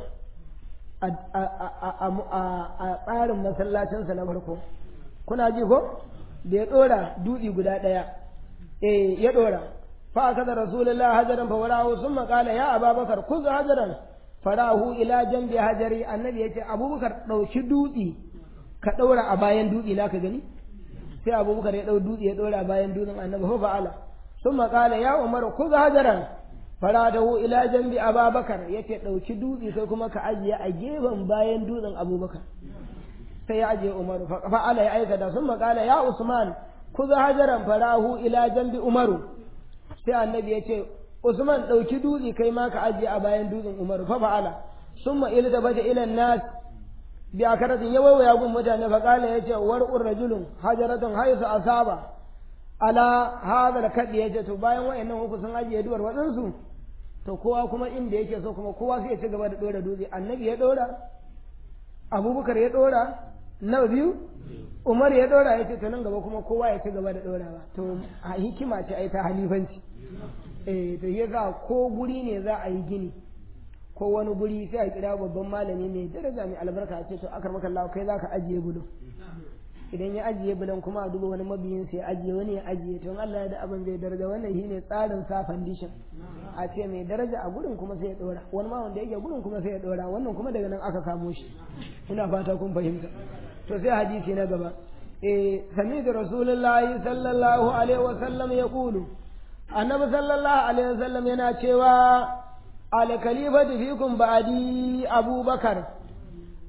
a tsarin masallacinsa na farko kuna ji ko da ya ɗora dutse guda ɗaya eh ya ɗora fa aka da rasulullah hajaran fa warahu summa qala ya ababakar kuzu hajaran farahu ila jambi hajari annabi ya ce abubakar ɗauki dutse ka ɗora a bayan dutse na ka gani sai abubakar ya ɗau dutse ya ɗora a bayan dutsen annabi fa fa'ala summa qala ya umar kuzu hajaran faradahu ila jambi ababakar yace dauki dutse sai kuma ka ajiye a gefen bayan dutsen abubakar sai ya ajiye umar fa ala ya aikata sun makala ya usman kuza hajaran farahu ila jambi umaru sai annabi yace usman dauki dutse kai ma ka ajiye a bayan dutsen umaru fa fa'ala summa ilta bata ila nas bi akaratin yawawa gun mutane fa kala yace warqur rajulun hajaratun haythu asaba ala hada da kadi yace to bayan wayannan uku sun ajiye duwar wadansu to kowa kuma inda yake so kuma kowa sai ya ci gaba da dora dutse annabi ya dora abubakar ya dora na biyu umar ya dora yace to nan gaba kuma kowa ya ci gaba da dorawa to a hikima ce ai ta halifanci eh to yasa ko guri ne za a yi gini ko wani guri sai a kira babban malami mai daraja mai albarka a ce to akar maka Allah kai zaka ajiye bulo idan ya ajiye bulan kuma a duba wani mabiyin sai ajiye wani ya ajiye to Allah ya da abin zai daraja wannan shine tsarin sa foundation a ce mai daraja a gurin kuma sai ya dora wani ma wanda yake gurin kuma sai ya dora wannan kuma daga nan aka kamo shi ina fata kun fahimta to sai hadisi na gaba eh sami da rasulullahi sallallahu alaihi wa sallam ya kulu annabi sallallahu alaihi wa sallam yana cewa al khalifatu fikum ba'di abubakar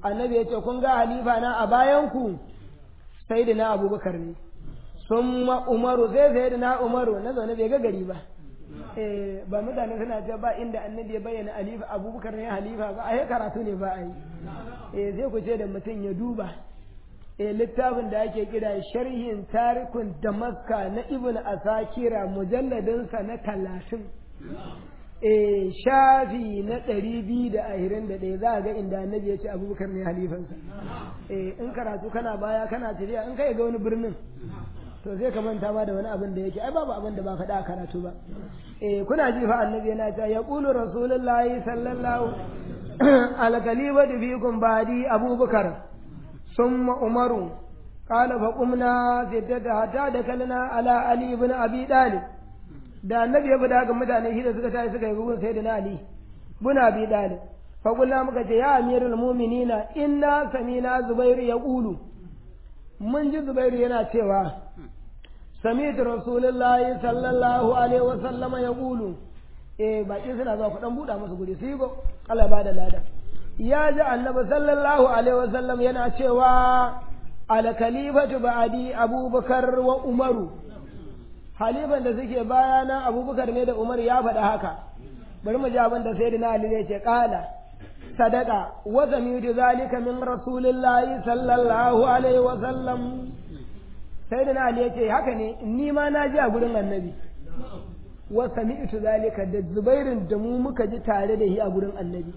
annabi ya ce kun ga halifa na a bayan ku sayyidina abubakar ne summa umaru sai sayyidina umaru na zaune bai ga gari ba eh ba mutane suna ce ba inda annabi ya bayyana halifa abubakar ne halifa ba ai karatu ne ba ai eh sai ku ce da mutum ya duba eh littafin da ake kira sharhin tarikun damaska na ibn asakira mujalladin sa na talatin eh shafi na ɗari biyu da ashirin da ɗaya za a ga inda annabi ya ce abubakar ne halifansa eh in karatu kana baya kana tafiya in kai ga wani birnin to sai ka manta ma da wani abin da yake ai babu abin da ba faɗa a karatu ba eh kuna ji fa annabi yana ta ya qulu rasulullahi sallallahu al-khalifatu fiikum ba'di abubakar summa umaru qala fa qumna sittata hatta dakalna ala ali ibn abi talib da annabi ya fada ga mutane shi da suka tashi suka yi gugun sayyidina ali ibn abi talib fa kullu muka ce ya amirul mu'minina inna samina zubairu yaqulu mun ji zubairu yana cewa سمعت رسول الله صلى الله عليه وسلم يقول eh baki suna zuwa ku dan buda musu guri sai go Allah ba da lada ya ji annabi sallallahu alaihi wasallam yana cewa al khalifatu ba'di abubakar wa umaru halifan da suke bayana abubakar ne da umar ya faɗa haka bari mu ji abin da sayyidina ali ne ce kala sadaqa wa sami'tu zalika min rasulillahi sallallahu alaihi wasallam sai da Ali ya ce haka ne ni ma na ji a gurin annabi wa sami'tu zalika da Zubairin da mu muka ji tare da shi a gurin annabi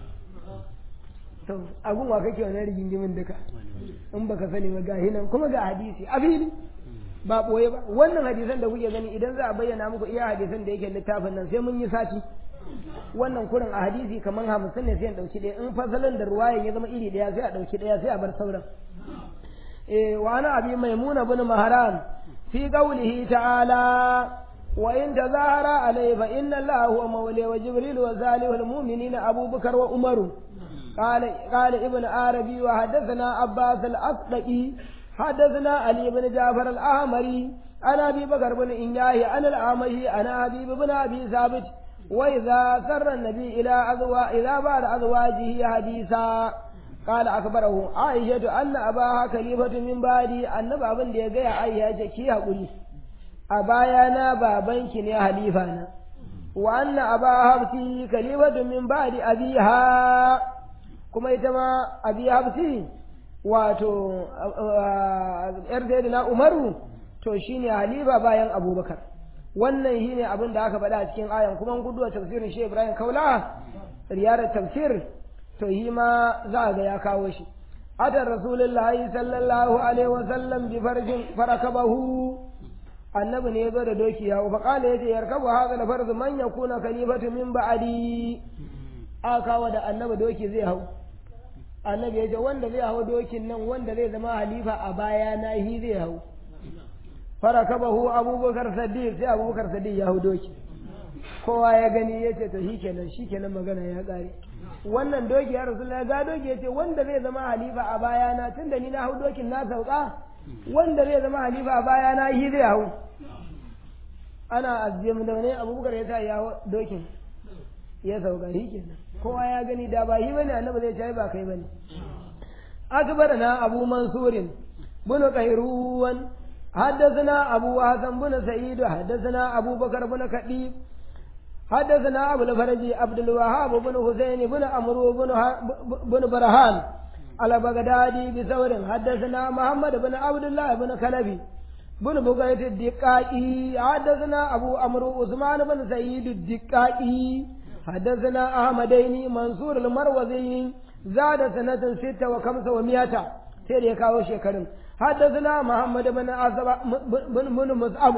to abun wa kake wannan rigingimin duka in baka sani ba ga hinan kuma ga hadisi a fili ba boye ba wannan hadisan da kuke gani idan za a bayyana muku iya hadisan da yake littafin nan sai mun yi sati wannan kurin a hadisi kaman hamsin ne sai an dauki ɗaya in fasalin da ruwayan ya zama iri ɗaya sai a dauki ɗaya sai a bar sauran وعن أبي ميمون بن مهران في قوله تعالى وإن تظاهر عليه فإن الله هو مولى وجبريل وصالح المؤمنين أبو بكر وعمر قال قال ابن عربي وحدثنا عباس الأصدقي حدثنا علي بن جعفر الأحمري عن أبي بكر بن إنجاه عن الأعمشي عن أبي بن أبي ثابت وإذا سر النبي إلى أزواج إذا بعد أزواجه حديثا قال أخبره عائشة أن أباها خليفة من بعدي أن بابن دي غير عائشة كي هقولي أبايانا بابنك يا خليفانا وأن أباها حبسي خليفة من بعد أبيها كما يتما أبي حبسي واتو إرسيدنا أمرو to shine halifa bayan abubakar wannan shine abin da aka faɗa a cikin ayan kuma gudu a tafsirin Sheikh Ibrahim Kaula riyarar tafsir to yi ma za ga ya kawo shi ata rasulullahi sallallahu alaihi wasallam bi farjin farakabahu annabi ne yazo da doki yawo fa kala yace yarkabu hadha al farz man yakuna khalifatu min ba'di aka kawo da annabi doki zai hau annabi yace wanda zai hau dokin nan wanda zai zama halifa a baya na hi zai hau farakabahu abubakar siddiq sai abubakar siddiq ya hau doki kowa ya gani yace to shikenan shikenan magana ya kare wannan doki ya rasulullah ga doki yace wanda zai zama halifa a bayana tunda ni na hau dokin na sauka wanda zai zama halifa a bayana shi zai hau ana azim da ne abubakar ya ta ya hau dokin ya sauka shi kenan kowa ya gani da ba shi bane annabi zai ce ba kai bane akbarana abu mansurin bunu qayruwan حدثنا أبو حسن بن سعيد حدثنا أبو بكر بن كديب حدثنا أبو الفرج عبد الوهاب بن حسين بن عمرو بن بن برهان على بغدادي بثور حدثنا محمد بن عبد الله بن كلبي بن بغيت الدقائي حدثنا أبو عمرو عثمان بن سعيد الدقائي حدثنا أحمدين منصور المروزي زاد سنة ستة وخمسة ومئة تيري كاو شكرن حدثنا محمد بن عزب بن بن مصعب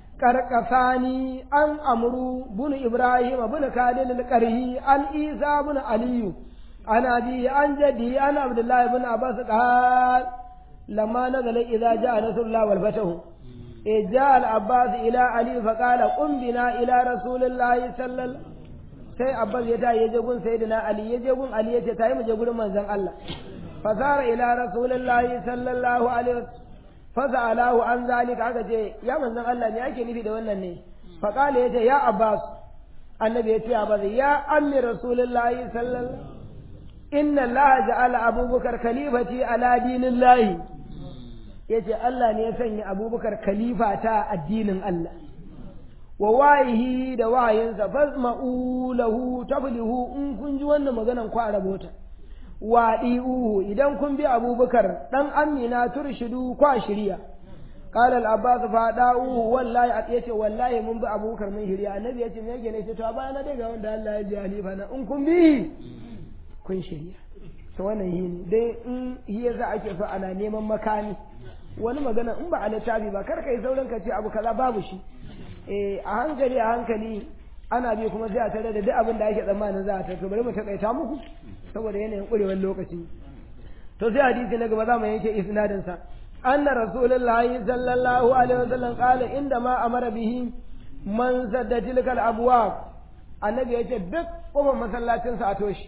كركفاني عن عمرو بن إبراهيم بن كادل القرهي عن عيسى بن علي عن أبي عن جدي عن عبد الله بن عباس قال لما نزل إذا جاء نصر الله والفتح إذ جاء العباس إلى علي فقال قم بنا إلى رسول الله صلى الله عليه وسلم sai Abbas ya ta yaje gun sayyidina Ali yaje gun Ali yace tayi mu je gurin manzon Allah fasara ila rasulillahi sallallahu alaihi wasallam fasalahu an zalika aka ce ya manzon Allah me ake nufi da wannan ne fa kale yace ya Abbas annabi yace Abbas ya ammi rasulillahi sallallahu inna Allah ja'ala abubakar khalifati ala dinillahi yace Allah ne ya sanya abubakar khalifa ta addinin Allah wa wayihi da wayinsa fasma'u lahu taflihu in kun ji wannan maganan ku rabota wadi'uhu idan kun bi abubakar dan amina turshidu kwa shiriya qala al-abbas fada'uhu wallahi yace wallahi mun bi abubakar mun shiriya annabi yace me yake ne ce to a baya na daga wanda Allah ya ji halifa na in kun bi kun shiriya to wannan yi ne dai in yasa ake so ana neman makami wani magana in ba a littafi ba kar kai sauran ka ce abu kaza babu shi eh a hankali a hankali ana bi kuma sai a tare da duk abin da ake tsammanin za a tafi bari mu takaita muku saboda yanayin kurewar lokaci to sai hadisi na gaba za mu yanke isnadin sa anna rasulullahi sallallahu alaihi wasallam qala inda ma amara bihi man sadda tilkal abwab annabi yace duk kofar masallacin sa a toshi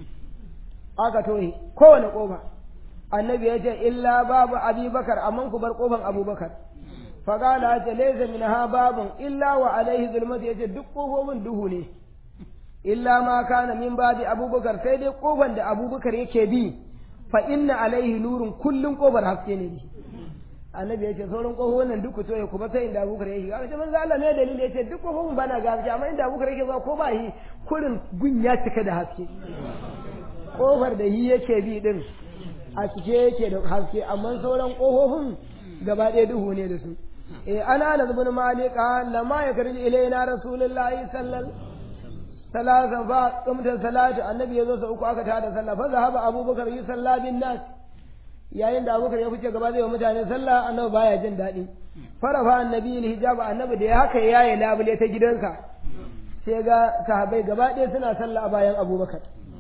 aka tohi kowane kofa annabi yace illa babu abubakar amman ku bar kofar abubakar فقال هذا ليس منها باب إلا وعليه ظلمة يجي دك قوفو من دهوني إلا ما كان من بعد أبو بكر سيدي قوفا دا أبو بكر يكبي فإن عليه نور كل قوفا حسيني دي annabi yace sauran kofofin duk to ya kuma sai inda Abubakar yake ga ce manzo Allah ne dalili yace duk kofofin bana ga amma inda Abubakar yake ba ko ba yi kurin gun ya cika da haske kofar da yi yake bi din a cike yake da haske amma sauran kofofin gaba ɗaya duhu ne da su eh ana na zubin malika lamma ya karji ilaina rasulullahi sallallahu salasa fa kumtan salatu annabi yazo sa uku aka tada sallah fa zahaba abubakar yi sallah bin nas yayin da abubakar ya fice gaba zai wa mutane sallah annabi baya jin daɗi farafa annabi hijab annabi da ya haka yayi labule ta gidansa sai ga sahabbai gaba ɗaya suna sallah a bayan abubakar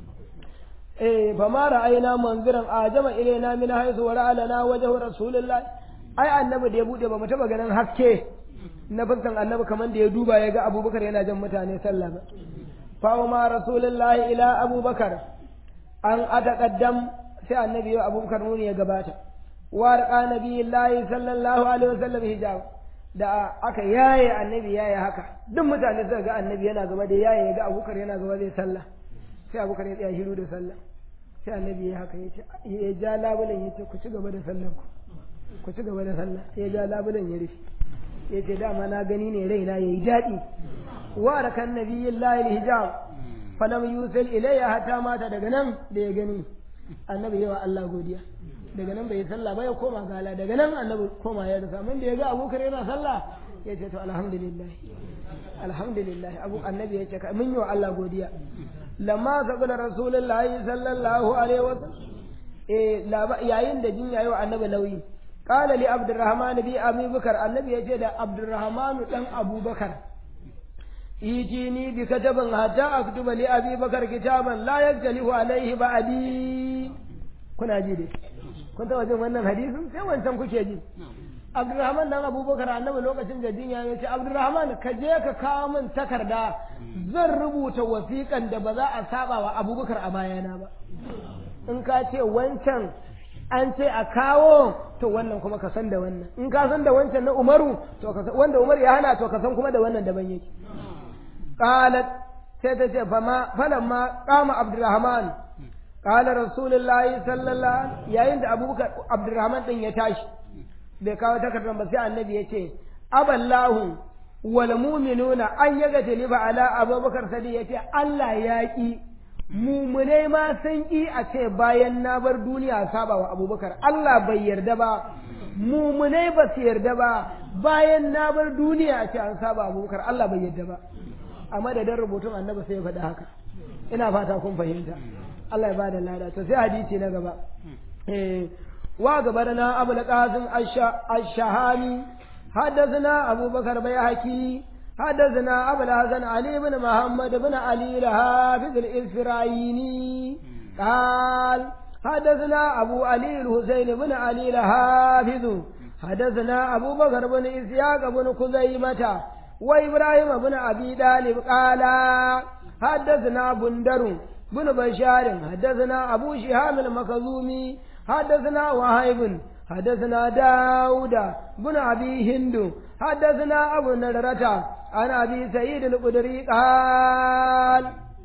eh fa ma ra'ayna manziran ajama ilaina min haythu wa ra'alana wajhu rasulullahi ai annabi da ya bude ba mu taba ganin haske na fuskan annabi kaman da ya duba ya ga abubakar yana jan mutane sallah ba fa ma rasulullahi ila abubakar an ataqaddam sai annabi ya abubakar nuni ya gabata wa raqa nabiyullahi sallallahu alaihi wasallam hijab da aka yaye annabi yaye haka duk mutane suka ga annabi yana gaba da yaye ya ga abubakar yana gaba da sallah sai abubakar ya tsaya shiru da sallah sai annabi ya haka yace ya ja labulan yace ku ci gaba da sallar ku ku ci gaba da sallah ya ja labulan ya rufe ya ce dama na gani ne raina ya yi daɗi wa rakan nabiyyin layil hijab falam yusil ilayya hatta mata daga nan da ya gani annabi yawa Allah godiya daga nan bai yi sallah ba ya koma gala daga nan annabi koma ya rasa mun da ya ga abubakar yana sallah ya ce to alhamdulillah alhamdulillah abu annabi ya ce mun yi wa Allah godiya lamma sabila rasulullahi sallallahu alaihi wasallam eh yayin da jin yayi wa annabi nauyi قال لي عبد الرحمن بي أبي بكر النبي يجد عبد الرحمن دان أبو بكر يجيني بكتب حتى أكتب لأبي بكر كتابا لا يختلف عليه بعدي كنا جيدي كنت وجه من الحديث سوى انسان كشيجي عبد الرحمن دان أبو بكر النبي لوكاشن جدين يعني عبد الرحمن كجيك كامن تكردا zan rubuta wasiƙan da ba za a saba wa Abu Bakar a bayana ba in ka ce wancan an ce a kawo to wannan kuma ka san da wannan in ka san da wancan na Umaru to ka san wanda Umar ya hana to ka san kuma da wannan daban yake qalat sai ta ce fama falamma qama Abdurrahman qala Rasulullahi sallallahu yayin da Abubakar Abdurrahman din ya tashi bai kawo takardar ba sai annabi ya ce aballahu wal mu'minuna an yaga taliba ala Abubakar sai ya ce Allah ya ki mumunai ma san ƙi a ce bayan na bar duniya saba wa abubakar Allah bai yarda ba mumunai ba su yarda ba bayan na bar duniya a ce an saba abubakar Allah bai yarda ba a madadin rubutun annabi sai ya faɗi haka ina fata kun fahimta Allah ya bada lada to sai hadisi na gaba eh wa gabarna abul qasim ash-shahami haddathana abubakar bayhaqi حدثنا أبو الحسن علي بن محمد بن علي الحافظ الإسرائيلي قال حدثنا أبو علي الحسين بن علي الحافظ حدثنا أبو بكر بن إسحاق بن خزيمة وإبراهيم بن أبي طالب قال حدثنا بندر بن بشار حدثنا أبو شهاب المخزومي حدثنا وهيب حدثنا داود بن أبي هند حدثنا أبو نضرة عن أبي سعيد الخدري قال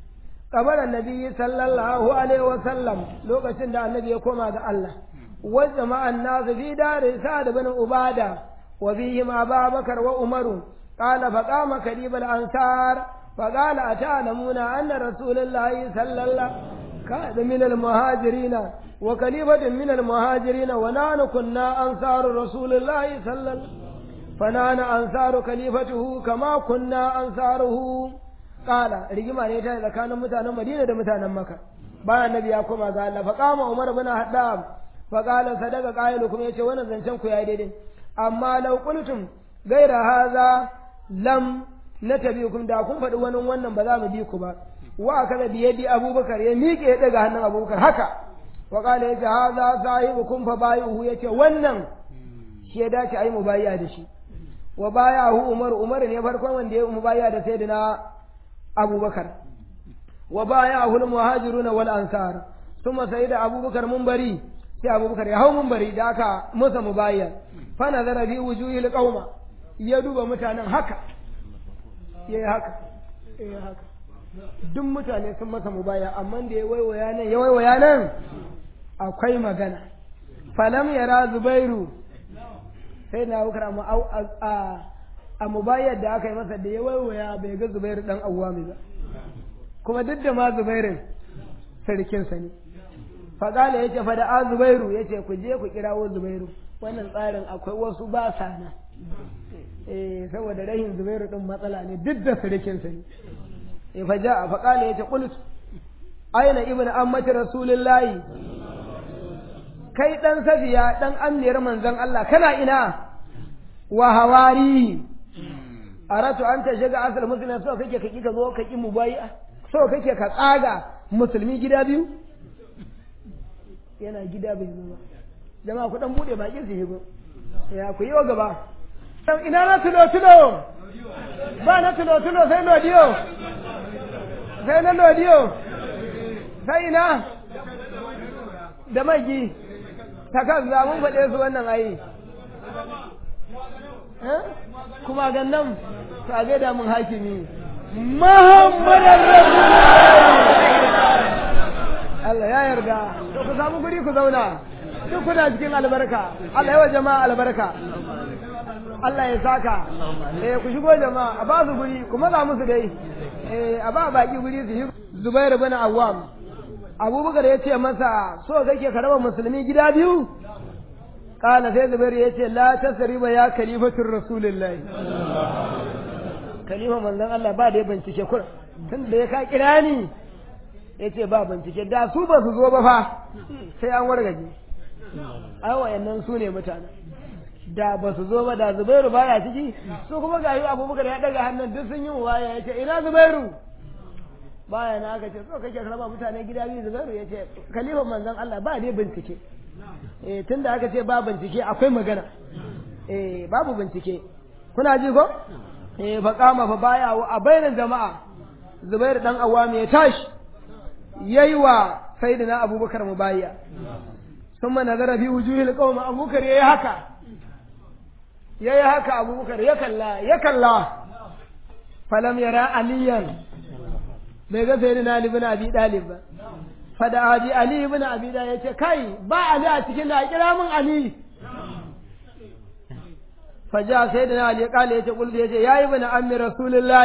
kabar annabi sallallahu alaihi wa sallam lokacin da annabi ya koma ga Allah wa jama'an nas fi dari sa'd bin ubada wa bihim abubakar wa umaru qala faqama kadibal ansar فقال أتعلمون أن رسول الله صلى الله عليه وسلم كان من المهاجرين وكليفة من المهاجرين ونحن كنا أنصار رسول الله صلى الله عليه وسلم فنحن أنصار كليفته كما كنا أنصاره قال رجما نيتا إذا كان متانا مدينة متانا مكة بان النبي يقوم قال فقام عمر بن الخطاب فقال صدق قائلكم يتي وانا زنشنكم يا ديدين أما لو قلتم غير هذا لم na tabi kun da kun faɗi wani wannan ba za mu bi ku ba wa kaza bi yadi abubakar ya miƙe ya daga hannun abubakar haka wa qala yace hadha sahibukum fa bayuhu yace wannan shi ya dace ayi mubayya da shi wa bayahu umar umar ne farkon wanda ya mubayya da sayyidina abubakar wa bayahu al muhajiruna wal ansar thumma sayyida abubakar munbari sai abubakar ya hau munbari da aka masa mubayya fa nazara bi wujuhil qauma ya duba mutanen haka ya yi haka ya yi haka duk mutane sun masa mubaya amma da ya waiwaya nan ya waiwaya nan akwai magana falam yara zubairu sai na wukar a a mubayar da aka yi masa da ya waiwaya bai ga zubairu dan awwami ba kuma duk da ma zubairin sarkinsa ne faƙala ya ce fada a zubairu ya ce ku je ku kirawo zubairu wannan tsarin akwai wasu ba sa na eh saboda rahin zubairu din matsala ne duk da sarkinsa ne eh fa ja'a fa qala yace qult aina ibnu ammati rasulullahi kai dan safiya dan amniyar manzon Allah kana ina wa hawari aratu anta shiga asal musulmi so kake kaki ka zo kaki mubai'a so kake ka tsaga musulmi gida biyu yana gida bai zo ba jama'a ku dan bude bakin su higo ya ku yi wa gaba ina na tulo tulo ba na tulo tulo sai lodiyo sai na lodiyo sai ina da magi ta kan za mun faɗe su wannan ayi kuma gannan ta gaida mun hakimi Muhammadan Rasulullahi Allah ya yarda to ku samu guri ku zauna duk kuna cikin albarka Allah ya wa jama'a albarka Allah ya saka eh ku shigo jama'a a ba su guri ku maza musu dai eh a ba baki guri su yi Zubair ibn Awwam Abubakar ya ce masa so kake ka raba musulmi gida biyu kana sai Zubair ya ce la tasriba ya khalifatur rasulullahi khalifa manzon Allah ba da bincike kur tun da ya ka kira ni yace ba bincike da su ba su zo ba fa sai an wargaje ai wayannan su ne mutane da ba su zo ba da Zubairu baya ciki su kuma ga yi Abubakar ya daga hannun duk sun yi waya yace ina Zubairu baya na aka ce so kake raba mutane gida biyu Zubairu yace khalifa manzon Allah ba dai bincike eh tunda aka ce ba bincike akwai magana eh babu bincike kuna ji ko eh fa kama fa baya a bainan jama'a Zubairu dan Awami ya tashi yayi wa sayyidina Abubakar mubayya ثم نظر في وجوه القوم أبو بكر يا هكا يا هكا أبو بكر يكلا يكلا فلم يرى عليا بيغا سيدنا علي بن أبي طالب فدعا بي علي بن أبي طالب يقول كاي با علي أتكين لا كلا من علي فجاء سيدنا علي قال يقول يا ابن أم رسول الله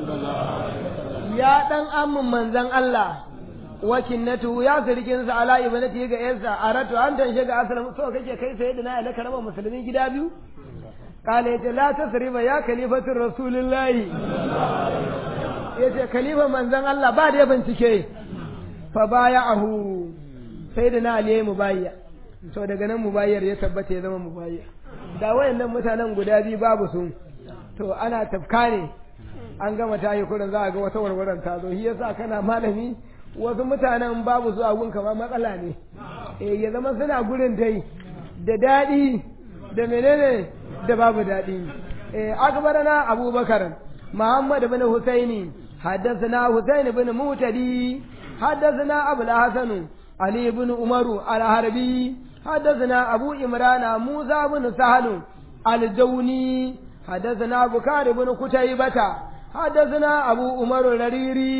يا دان أم منزن الله wakinnatu ya sirkin sa ala ibnati ga yansa aratu an tan shiga asalin so kake kai sayyidina ala karama musulmin gida biyu kale yace la tasriba ya khalifatur rasulullahi yace khalifa manzon Allah ba da bincike fa baya'ahu sayyidina ali yayi mubayya to daga nan mubayyar ya tabbata ya zama mubayya da wayannan mutanen guda biyu babu su to ana tafka ne an gama tayi kurin za a ga wata warwaran ta zo shi yasa kana malami wasu mutanen babu su agun kama matsala ne eh ya zama suna gurin dai da dadi da menene da babu dadi eh akbarana abubakar muhammad ibn husaini haddathana husain ibn mutadi haddathana abul hasan ali ibn umaru al-harbi haddathana abu imrana musa ibn sahal al-jawni haddathana bukari ibn kutaybata haddathana abu umar al-rariri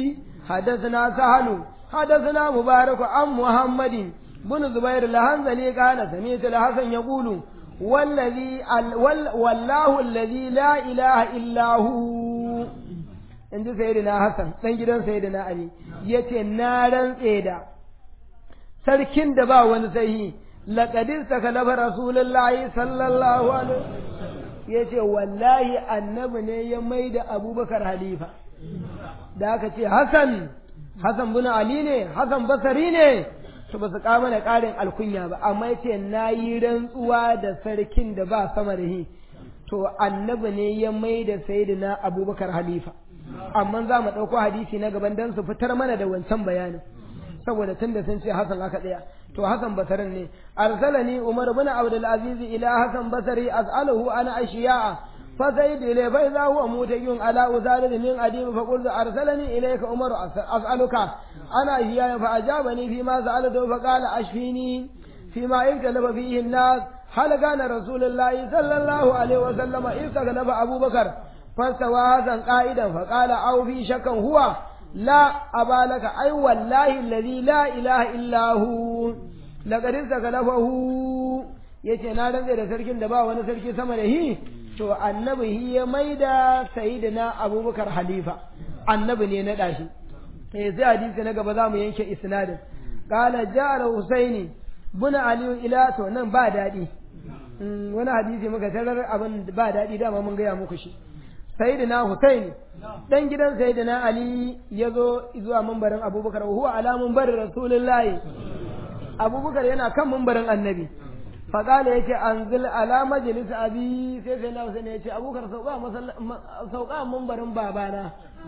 حدثنا سهل حدثنا مبارك عن محمد بن زبير الهنزلي قال سمعت الحسن يقول والذي والله الذي لا إله إلا هو عند سيدنا حسن dan gidan sayyidina Ali yace na rantse da sarkin da ba wani sahi laqadir takalafa rasulullahi sallallahu alaihi yace wallahi annabi ne ya maida Abubakar halifa da aka ce Hassan Hassan bin Ali ne Hassan Basri ne to ba su kama da ƙarin alkunya ba amma yace nayi rantsuwa da sarkin da ba sama da shi to annabi ne ya mai da sayyidina Abubakar halifa amma za mu dauko hadisi na gaban dan su fitar mana da wancan bayanin saboda tunda sun ce Hassan aka tsaya to Hassan Basri ne arsalani Umar bin Abdul Aziz ila Hassan Basri as'aluhu ana ashiya'a فسيد إليه فإذا هو متجون على أزالة من أديم فقلت أرسلني إليك عمر أسألك أنا إياه فأجابني فيما سألته فقال أشفيني فيما اختلف فيه الناس هل كان رسول الله صلى الله عليه وسلم استخلف أبو بكر فاستوى هذا قائدا فقال أو في شك هو لا أبا لك أي والله الذي لا إله إلا هو لقد استخلفه yace na rantsa da sarkin da ba wani sarki sama da hi to annabi hi ya maida sayyidina Abubakar halifa annabi ne na dashi eh sai hadisi na gaba zamu yanke isnadin qala jara husaini bin ali ila to nan ba dadi wani hadisi muka tarar abin ba dadi dama mun ga ya muku shi sayyidina husaini dan gidan sayyidina ali yazo zuwa mambarin Abubakar huwa ala mambarin rasulullahi Abubakar yana kan mambarin annabi فقال يجي أنزل على مجلس أبي سيدنا حسين يجي أبو بكر سوقا سوقا منبر بابانا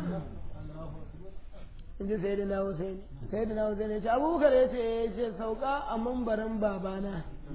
يجي سيدنا حسين سيدنا حسين يجي أبو بكر يجي سوقا منبر بابانا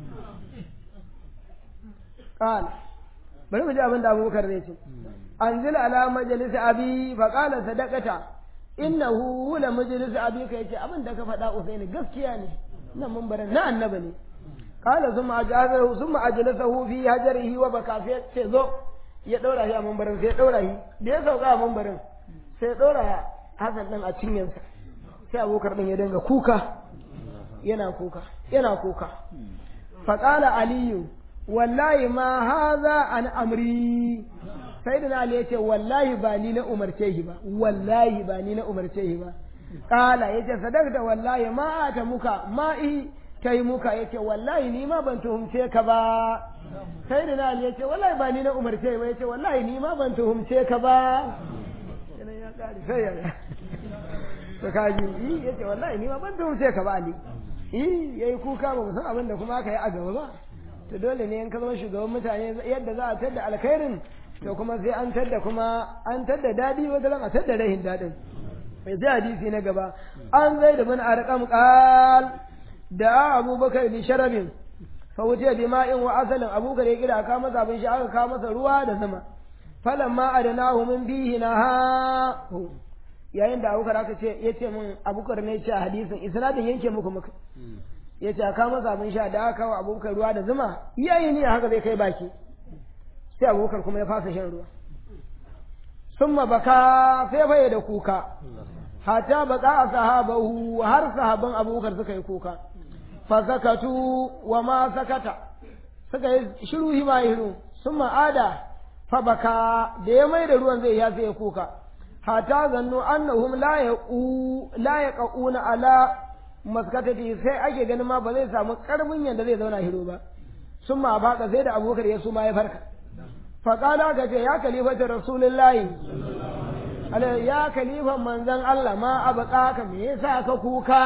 قال bari mu ji abin da Abubakar zai ce anzil ala majlis abi fa qala sadaqata innahu la majlis abi kai ce abin da ka faɗa Usaini gaskiya ne nan munbarin na annabi ne قال ثم أجازه ثم أجلسه في هجره وبكى في ذو يدورا هي منبرن sai daura shi da ya sauka munbarin sai daura Hassan din a cinyan sa sai Abubakar din ya dinga kuka yana kuka yana kuka fa qala Ali wallahi ma hadha an amri sayyidina Ali yace wallahi ba ni na umarce shi ba wallahi ba ni na umarce shi ba qala yace sadaqta wallahi ma ata muka ma'i kai muka yace wallahi ni ma ban tuhumce ka ba sai da Ali yace wallahi ba ni na umarce ba yace wallahi ni ma ban tuhumce ka ba kenan ya kare sai ya to kaji yi yace wallahi ni ma ban tuhumce ka ba Ali yi yayi kuka ba san abin da kuma aka yi a gaba ba to dole ne in ka zama shugaban mutane yadda za a tada alkhairin to kuma sai an tada kuma an tada dadi wanda ran a tada rahin dadin sai hadisi na gaba an zai da bin arqam qal da Abubakar bi sharabin fa wuce bi ma'in wa asalin Abubakar ya kira ka masa abin shi aka ka masa ruwa da zuma falamma adanahu min bihi naha yayin da Abubakar aka ce yace min Abubakar ne ce hadisin isnadin yanke muku muka yace ka masa abin sha da aka wa Abubakar ruwa da zuma yayi ne haka zai kai baki sai Abubakar kuma ya fasa shan ruwa summa baka sai faye da kuka hatta baka sahabahu har sahaban Abubakar suka yi kuka fasakatu wa ma sakata suka yi shiru hima hiru sun ma'ada fa baka da ya mai da ruwan zai ya sai ya kuka hata zannu annahum la yaqu la yaquna ala maskatati sai ake ganin ma ba zai samu karbin yanda zai zauna hiru ba sun ma baka sai da Abubakar ya suma ya farka fa qala ga ce ya kalifatu rasulullahi ala ya kalifan manzon Allah ma abaka ka me yasa ka kuka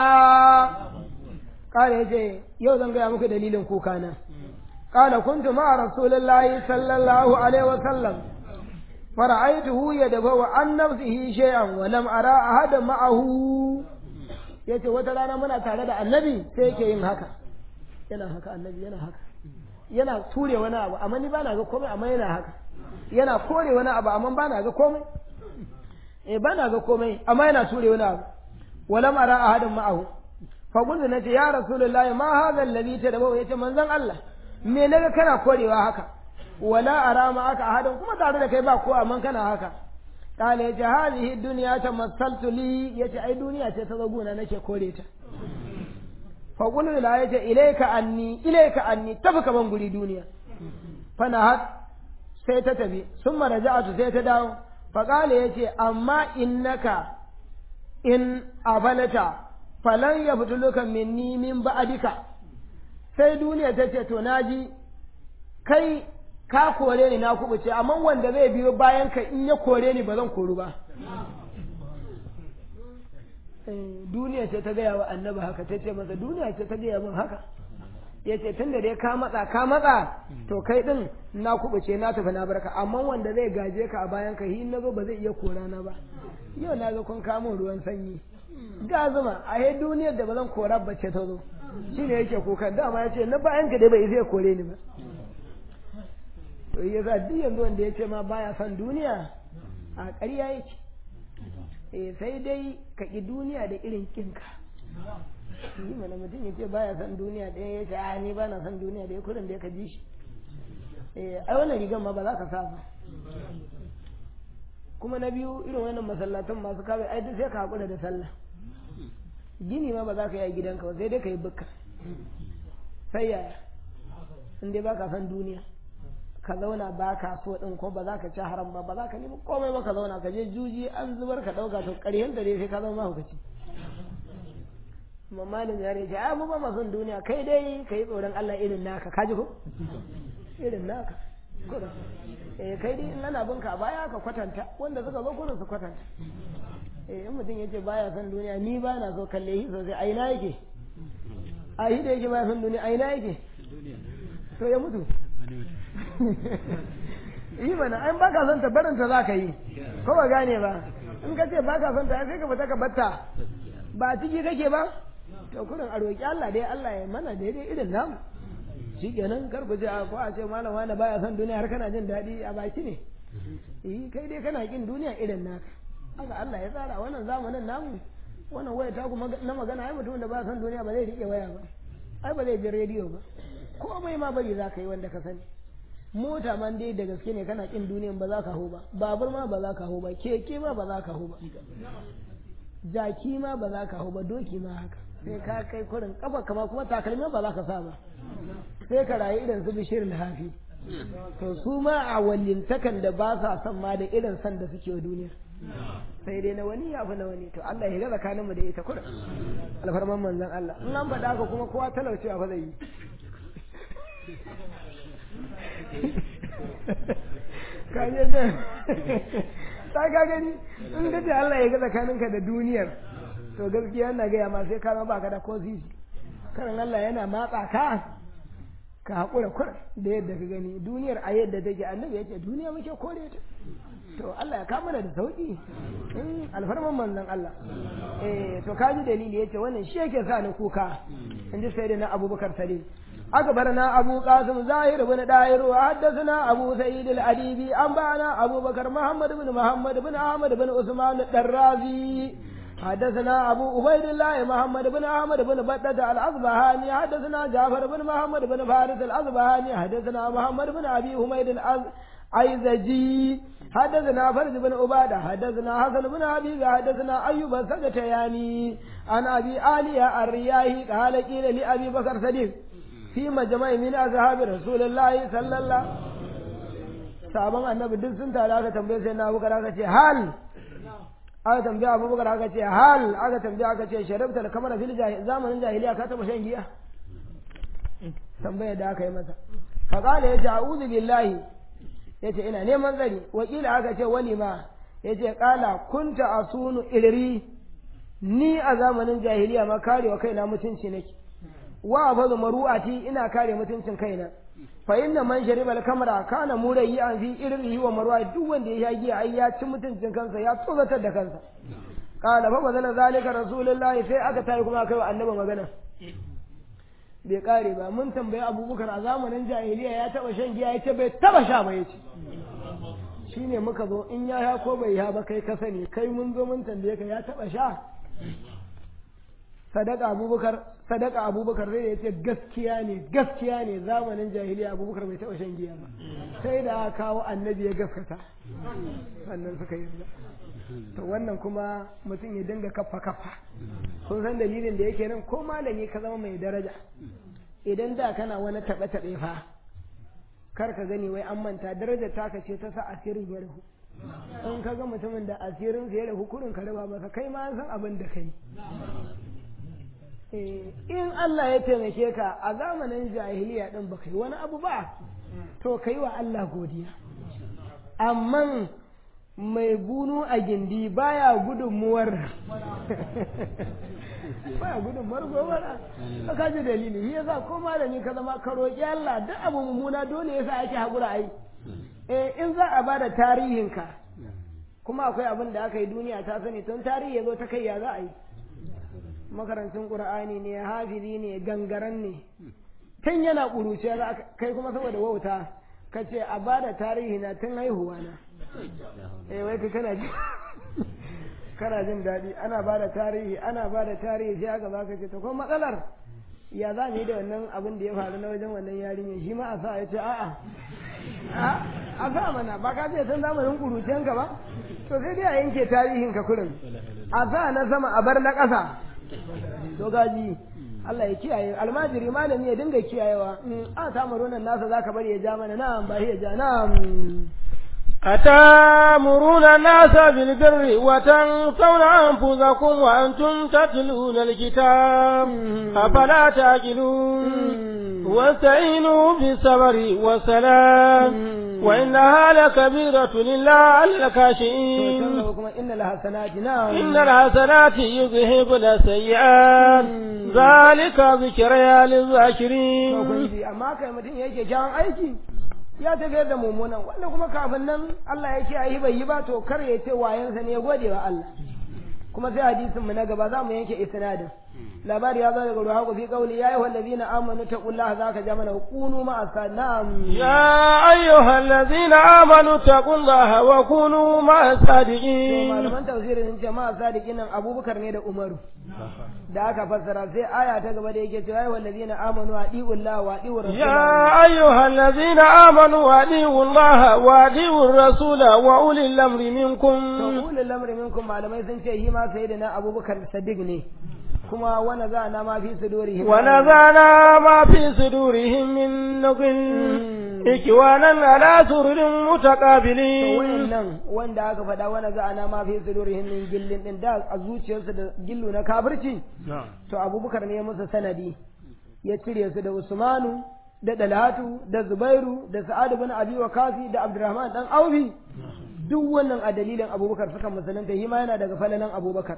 kare yace yau zan gaya muku dalilin kuka na qala kuntu ma rasulullahi sallallahu alaihi wasallam fara'aytuhu yadbu an nafsihi shay'an wa lam ara ahadan ma'ahu yace wata rana muna tare da annabi sai yake yin haka yana haka annabi yana haka yana ture wani abu amma ni bana ga komai amma yana haka yana kore wani abu amma bana ga komai eh bana ga komai amma yana ture wani abu wa lam ara ahadan ma'ahu faƙunzu na ce ya rasulullahi ma hazan lalli ta da bawa ya ce manzan Allah me naga kana korewa haka wala arama aka ahadan kuma tare da kai ba ko amma kana haka kala yace hadhihi dunya tamassaltu li yace ai duniya ce ta zaguna nake kore ta fa qulu la yace ilayka anni ilayka anni tafaka ban guri duniya fa nahat sai ta tafi summa raja'atu sai ta dawo fa kala yace amma innaka in abalata falan yabtuluka minni min ba'dika sai duniya ta ce to naji kai ka kore ni na kubuce amma wanda zai biyo bayan ka in ya kore ni ba zan koru ba duniya ce ta gaya wa annabi haka ta ce masa duniya ce ta gaya min haka ya ce tun da dai ka matsa ka matsa to kai din na kubuce na tafi na barka amma wanda zai gaje ka a bayan ka hin na zo ba zai iya kora na ba yau na ga kun kamo ruwan sanyi ga zuma a he duniyar da ba zan kora ba ce ta zo shine yake kukan dama ya ce na bayan ka dai bai zai kore ni ba to ya za duk yanzu wanda ya ce ma baya son duniya a ƙarya yake eh sai dai ka ƙi duniya da irin ƙinka yi mana mutum ya ce baya son duniya ɗaya ya ce a ni ba na son duniya da ya kudin da ya ka ji shi eh ai wannan rigan ma ba za ka sa ba kuma na biyu irin wannan masallatan masu kawai ai duk sai ka haƙura da sallah gini ma ba za ka yi a gidanka ba sai dai ka yi bukka sai yaya in dai ba ka son duniya ka zauna ba ka so din ko ba za ka ci haram ba ba za ka nemi komai ba ka zauna ka je juji an zubar ka dauka to ƙarshen da dai sai ka zama mahaukaci amma malin ya rage ai mu ba mu son duniya kai dai ka yi tsoron Allah irin naka ka ji ko irin naka eh kai dai in ana bin ka baya ka kwatanta wanda suka zo kurin su kwatanta eh in mutum yace baya son duniya ni ba na so kalle shi sosai ai na yake ai da yake baya son duniya ai na yake to ya mutu yi mana an baka son ta barinta za ka yi ko ba gane ba in ka ce baka son ta sai ka fita ka batta ba ciki kake ba to kurin a roƙi Allah dai Allah ya mana daidai irin namu shi kenan kar ku ce ko a ce malam wani baya son duniya har kana jin daɗi a baki ne eh kai dai kana kin duniya irin naka haka Allah ya tsara wannan zamanin namu wannan waya ta ku na magana ai mutum da ba son duniya ba zai rike waya ba ai ba zai ji rediyo ba komai ma bari za ka yi wanda ka sani mota man dai da gaske ne kana kin duniyan ba za ka hau ba babur ma ba za ka hau ba keke ma ba za ka hau ba jaki ma ba za ka hau ba doki ma haka sai ka kai kurin kafa kama kuma takalmi ba za ka sa ba sai ka rayu irin su bishirin hafi to su ma a wallintakan da ba sa son ma da irin san da suke wa duniya sai dai na wani ya fi na wani to Allah ya ga tsakaninmu da ita kurin alfarman manzon Allah in an faɗa ka kuma kowa talaucewa fa zai yi kaje da ta ka gani in kace Allah ya ga tsakaninka da duniyar to gaskiya ina ga ma sai ka ba ka da ko sisi kan Allah yana matsa ka ka hakura kur da yadda ka gani duniyar a yadda take annabi yake duniya muke kore ta to Allah ya kama da sauki in alfarman manzon Allah eh to kaji dalili yace wannan shi yake sa ni kuka inji sayyidina Abubakar Sadiq أخبرنا أبو قاسم زاهر بن داير وحدثنا أبو سعيد الأديبي أنبأنا أبو بكر محمد بن محمد بن أحمد بن عثمان الدرازي حدثنا أبو عبيد الله محمد بن أحمد بن بطة الأصبهاني حدثنا جعفر بن محمد بن فارس الأصبهاني حدثنا محمد بن أبي حميد الأيزجي حدثنا فرج بن عبادة حدثنا حسن بن أبي حدثنا أيوب السجتياني عن أبي آلية الرياهي قال قيل لأبي بكر صديق في مجمع من أصحاب رسول الله صلى الله sahaban annabi duk sun tare aka tambaye sai na Abubakar aka ce hal aka tambaye Abubakar aka ce hal aka tambaye aka ce sharabta da kamar fil jahil zamanin jahiliya ka taba shan giya tambaya da aka yi masa fa qala ya ta'udhu billahi yace ina neman tsari wakila aka ce wani ma yace qala kunta asunu ilri ni a zamanin jahiliya ma karewa kaina mutunci nake wa fadu maru'ati ina kare mutuncin kaina fa inna man shariba al-kamra kana murayyan fi irrihi wa marwa duk wanda ya shagi ai ya ci mutuncin kansa ya tsogatar da kansa qala fa bazala zalika rasulullahi sai aka tayi kuma kai wa annabi magana bai kare ba mun tambayi Abubakar a zamanin jahiliya ya taba shan giya yace bai taba sha ba yace shine muka zo in ya ya ko bai ya ba kai ka sani kai mun zo mun tambaye ka ya taba sha sadaka abubakar sadaka abubakar zai ya ce gaskiya ne gaskiya ne zamanin jahiliya abubakar bai taɓa shan giya ba sai da kawo annabi ya gaskata sannan suka yi to wannan kuma mutum ya dinga kafa kafa kun san dalilin da yake nan ko malami ka zama mai daraja idan da kana wani taɓe taɓe fa kar ka gani wai an manta darajar taka ce ta sa asirin ya rahu in ka ga mutumin da asirin ya rahu kurin ka raba masa kai ma an san abin da kai in Allah ya taimake ka a zamanin jahiliya din baka yi wani abu ba to kai wa Allah godiya amma mai bunu a gindi baya gudunmuwar baya gudunmuwar gobara ka ji dalili shi yasa ko malami ka zama ka roƙi Allah duk abu mummuna dole yasa ake haƙura ai eh in za a bada tarihin ka kuma akwai abin da aka yi duniya ta sani tun tarihi ya zo ta kai ya za a yi makarantun ƙur'ani ne hafizi ne gangaren ne tun yana ƙuruce kai kuma saboda wauta ka ce a ba da tarihi na tun haihuwa na eh wai ka kana ji kana jin daɗi ana ba da tarihi ana ba da tarihi sai aka baka ce to kuma matsalar ya za mu yi da wannan abin da ya faru na wajen wannan yarinyar shi ma a sa ya ce a'a a sa mana ba ka ce tun zamanin ƙurucenka ba to sai dai a yanke tarihin ka kurin a sa na sama a bar na ƙasa to gaji Allah ya kiyaye almajiri malami ya dinga kiyayewa a ta marunan nasa zaka bari ya ja mana na'am ba ya ja na'am أتامرون الناس بالبر وتنسون أنفسكم وأنتم تتلون الكتاب أفلا تعقلون واستعينوا بالصبر والسلام وإنها لكبيرة إلا على الخاشعين إن الحسنات نعم إن الحسنات يذهبن السيئات ذلك ذكرى للذاكرين amma kai mutum yake kyawun aiki ya tafiyar da mummunan wanda kuma kafin nan Allah ya ce ayi bai yi ba to kar ya ce wayansa ne ya gode wa Allah kuma sai hadisin mu na gaba za mu yanke isnadin labari ya zo daga ruha fi qawli ya ayyuhal ladina amanu taqullaha zaka ja mana kunu ma asanam ya ayyuhal ladina amanu taqullaha wa kunu ma sadiqin malaman tafsirin jama'a sadiqin nan Abubakar ne da Umaru da aka fassara sai aya ta gaba da yake cewa ayyuhal ladina amanu adiullaha wa adiur rasul ya ayyuhal ladina amanu adiullaha wa adiur rasul wa ulil amri minkum to ulil amri minkum malamai sun ce shi ma sayyidina Abubakar Sadiq ne kuma wana zana ma fi sudurihim wana zana ma fi sudurihim min nuqin ikwanan ala sururin mutaqabilin to wayannan wanda aka faɗa wana zana ma fi sudurihim min gillin din da a zuciyarsu da gillu na kafirci to Abubakar ne musu sanadi ya cire su da Usmanu da Dalhatu da Zubairu da Sa'ad ibn Abi Waqas da Abdurrahman dan Aufi duk wannan a dalilin Abubakar suka musulunta shi ma yana daga falalan Abubakar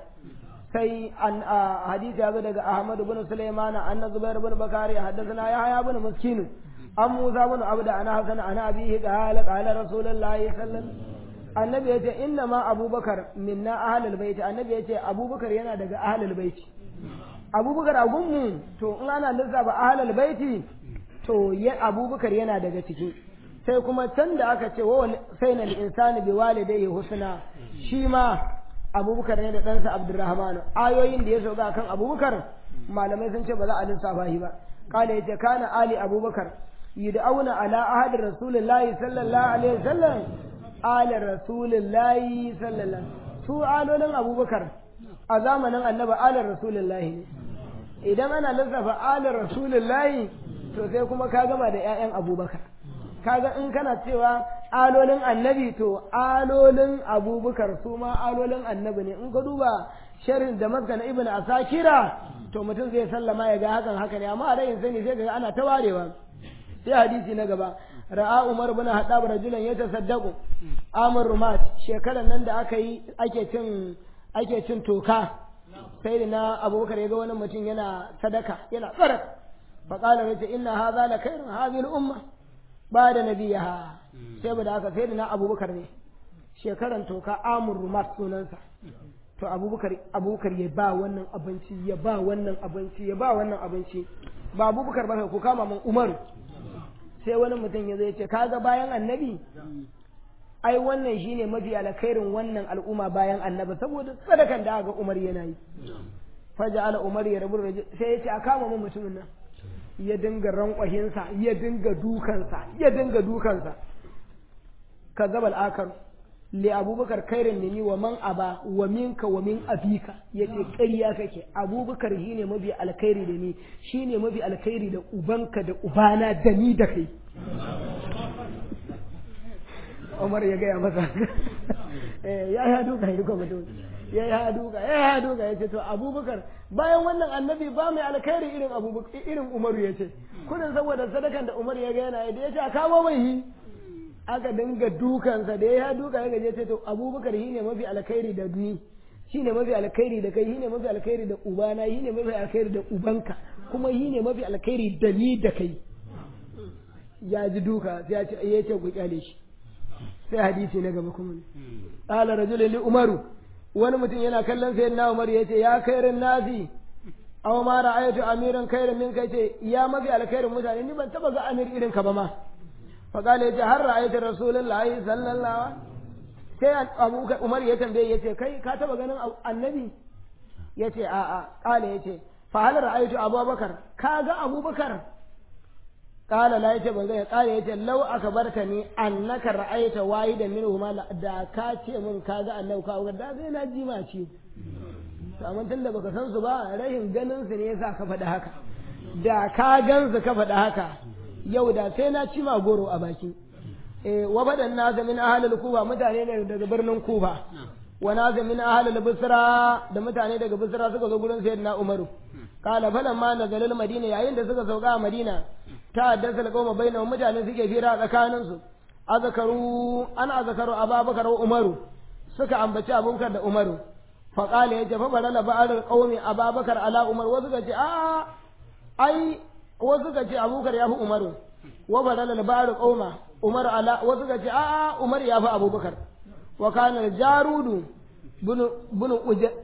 sai an hadisi ya zo daga Ahmad ibn Sulaiman anna Zubair ibn Bakari haddathana Yahya ibn Miskin an Musa ibn Abda ana Hasan ana abihi qala qala Rasulullahi sallallahu annabi yace inna ma Abubakar minna ahlul bait annabi yace Abubakar yana daga ahlul bait Abubakar a gunmu to in ana lissafa ahlul bait to ya Abubakar yana daga ciki sai kuma can da aka ce wa sainal insani bi walidayhi husna shi ma Abubakar ne da ɗansa Abdurrahman ayoyin da ya sauka kan Abubakar malamai sun ce ba za a lissafa shi ba kala yace kana ali Abubakar yud'auna ala ahadi Rasulullahi sallallahu alaihi wasallam ali Rasulullahi sallallahu su alolin Abubakar a zamanin Annabi ali Rasulullahi ne idan ana lissafa ali Rasulullahi to sai kuma ka gama da ƴaƴan Abubakar kaga in kana cewa alolin annabi to alolin abubakar su ma alolin annabi ne in ka duba sharhin da maska na ibn asakira to mutum zai sallama ya ga hakan haka ne amma a rayin sani sai ga ana ta warewa sai hadisi na gaba ra'a umar bin haddab rajulan yatasaddaqu amr rumat shekaran nan da aka yi ake cin ake cin toka sai da na abubakar ya ga wani mutum yana sadaka yana tsara fa qala yace inna hadha la khairun hadhihi al umma ba da nabiyaha sai ba da haka sai da na abubakar ne shekaran toka amur rumat sunansa to abubakar abubakar ya ba wannan abinci ya ba wannan abinci ya ba wannan abinci ba abubakar ba ku kama mun umaru sai wani mutum ya zai ce kaga bayan annabi ai wannan shine mafi alkhairin wannan al'umma bayan annabi saboda sadakan da aka umar yana yi faja'ala umar ya rabu sai ya ce a kama mun mutumin nan ya dinga rankwahinsa ya dinga dukansa ya dinga dukansa kazabal akar li abubakar khairin minni wa man aba wa minka wa min abika yace ƙarya kake abubakar shine mabi alkhairi da ni shine mabi alkhairi da ubanka da ubana da ni da kai Umar ya gaya masa eh ya ya duka ya duka mutum ya ya duka ya ya duka yace to abubakar bayan wannan annabi ba mai alkhairi irin abubakar irin Umaru yace kudin saboda sadakan da Umar ya ga yana da yace a kamo mai hi aka dinga dukansa da ya duka ya gaje ce to abubakar shi ne mafi alkhairi da ni shi ne mafi alkhairi da kai shi ne mafi alkhairi da ubana shi ne mafi alkhairi da ubanka kuma shi ne mafi alkhairi da ni da kai ya ji duka sai ya ce ya ce ku kyale shi sai hadisi na gaba kuma qala rajulun li umaru wani mutum yana kallon sayyidina umar ya ce ya khairin nasi aw ma ra'aytu amiran khairan min kai ce ya mafi alkhairin mutane ni ban taba ga amir irin ka ba ma فقال يجي هل رأيت رسول الله صلى الله عليه وسلم sai Abu Umar ya tambaye yace kai ka taba ganin annabi yace a a kale yace fa hal ra'aytu Abubakar ka ga Abubakar kala la yace ban ga kale yace law akbartani annaka ra'ayta wahidan minhuma da ka ce mun ka ga annabi ka ga da zai na ji ma ci amma tunda baka san su ba rahin ganin su ne yasa ka faɗi haka da ka gansu ka faɗi haka yau da sai na ci ma goro a baki eh wa badan naza min ahlul kufa mutane ne daga birnin kufa wa naza min ahlul busra da mutane daga busra suka zo gurin sayyidina umaru kala falan ma nazalul madina yayin da suka sauka a madina ta haddasa alqawma bainahum mutane suke fira tsakanin su azkaru ana azkaru ababakar wa umaru suka ambaci abubakar da umaru fa kala yace fa barala ba'al qawmi ababakar ala umar wa suka ce a ai wasu ka ce abubakar ya fi umaru wa badala al-ba'ru qauma umar ala wasu ka ce a'a umar ya fi abubakar wa kana jarudu bunu bunu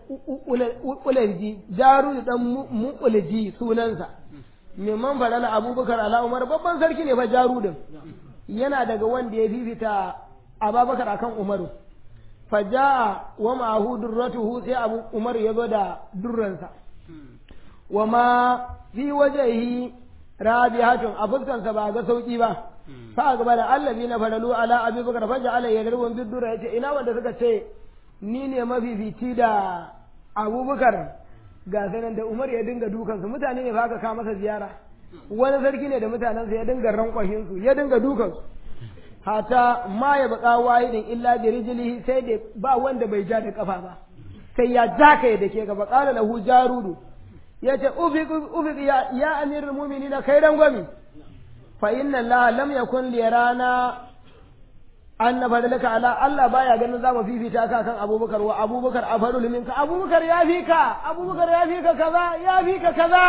ulaji jarudu dan muqulaji sunansa mimman badala abubakar ala umar babban sarki ne fa jarudin yana daga wanda ya fifita abubakar akan umaru faja'a wa ma'ahu durratuhu sai abu umar ya zo da durransa wa ma fi wajhihi rabihatun a fuskansa ba ga sauki ba fa gaba da allazi na faralu ala abubakar faja ala ya garbun biddura yace ina wanda suka ce ni ne mafifici da abubakar ga sanan da umar ya dinga dukan su mutane ne ba ka ka masa ziyara wani sarki ne da mutanensa ya dinga rankwashin su ya dinga dukan su hata ma ya baka wahidin illa bi rijlihi sai da ba wanda bai ja da kafa ba sai ya jaka ya dake gaba qala lahu jarudu yace ufiq ufiq ya ya amirul mu'minina khairan gwami fa inna allaha lam yakun li yarana anna fadlaka ala Allah baya ganin za mu fifita ka kan Abubakar wa Abubakar afadul minka Abubakar ya fika Abubakar ya fika kaza ya fika kaza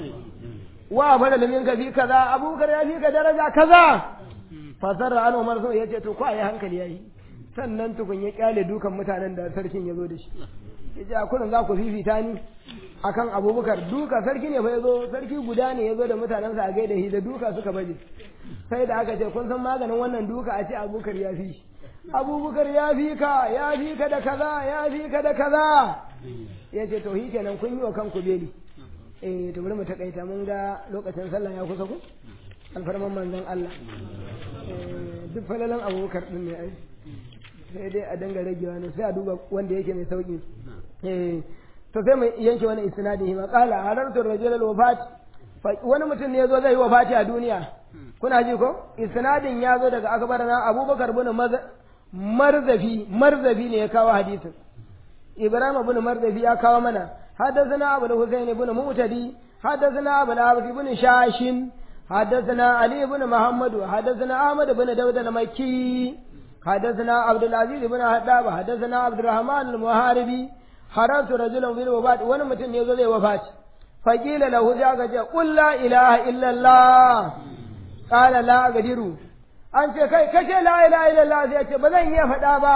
wa afadul minka fi kaza Abubakar ya fika daraja kaza fasarra an Umar so yace to ko ayi hankali yayi sannan tukun ya kyale dukan mutanen da sarkin ya zo da shi yace a kullun za ku fifita ni akan Abubakar duka sarki ne fa yazo sarki guda ne yazo da mutanensa a gaida shi da duka suka baje sai da aka ce kun san maganin wannan duka a ce Abubakar ya fi Abubakar ya fi ka ya fi ka da kaza ya fi ka da kaza yace to shi kenan kun yi wa kanku beli eh to bari mu takaita mun ga lokacin sallah ya kusa ku alfarman manzon Allah eh duk falalan Abubakar din ne ai sai dai a danga ragewa ne sai a duba wanda yake mai sauki eh to sai mai yanke wani isnadi ma qala harartu rajul al-wafat wani mutum ne yazo zai yi wafati a duniya kuna ji ko isnadin yazo daga akbarana Abubakar bin Marzafi Marzafi ne ya kawo hadisin Ibrahim bin Marzafi ya kawo mana hadathana Abu Husayn bin Mu'tadi hadathana Abu Al-Hafiz bin Shashin hadathana Ali bin Muhammad hadathana Ahmad bin Dawud al-Makki hadathana Abdul Aziz bin Haddab hadathana Abdurrahman al-Muharibi haratu rajulun bil wafat wani mutum ne zo zai wafati faqila lahu ja ga ce qul la ilaha illa allah qala la agdiru an ce kai kace la ilaha illa allah sai ce ba zan iya faɗa ba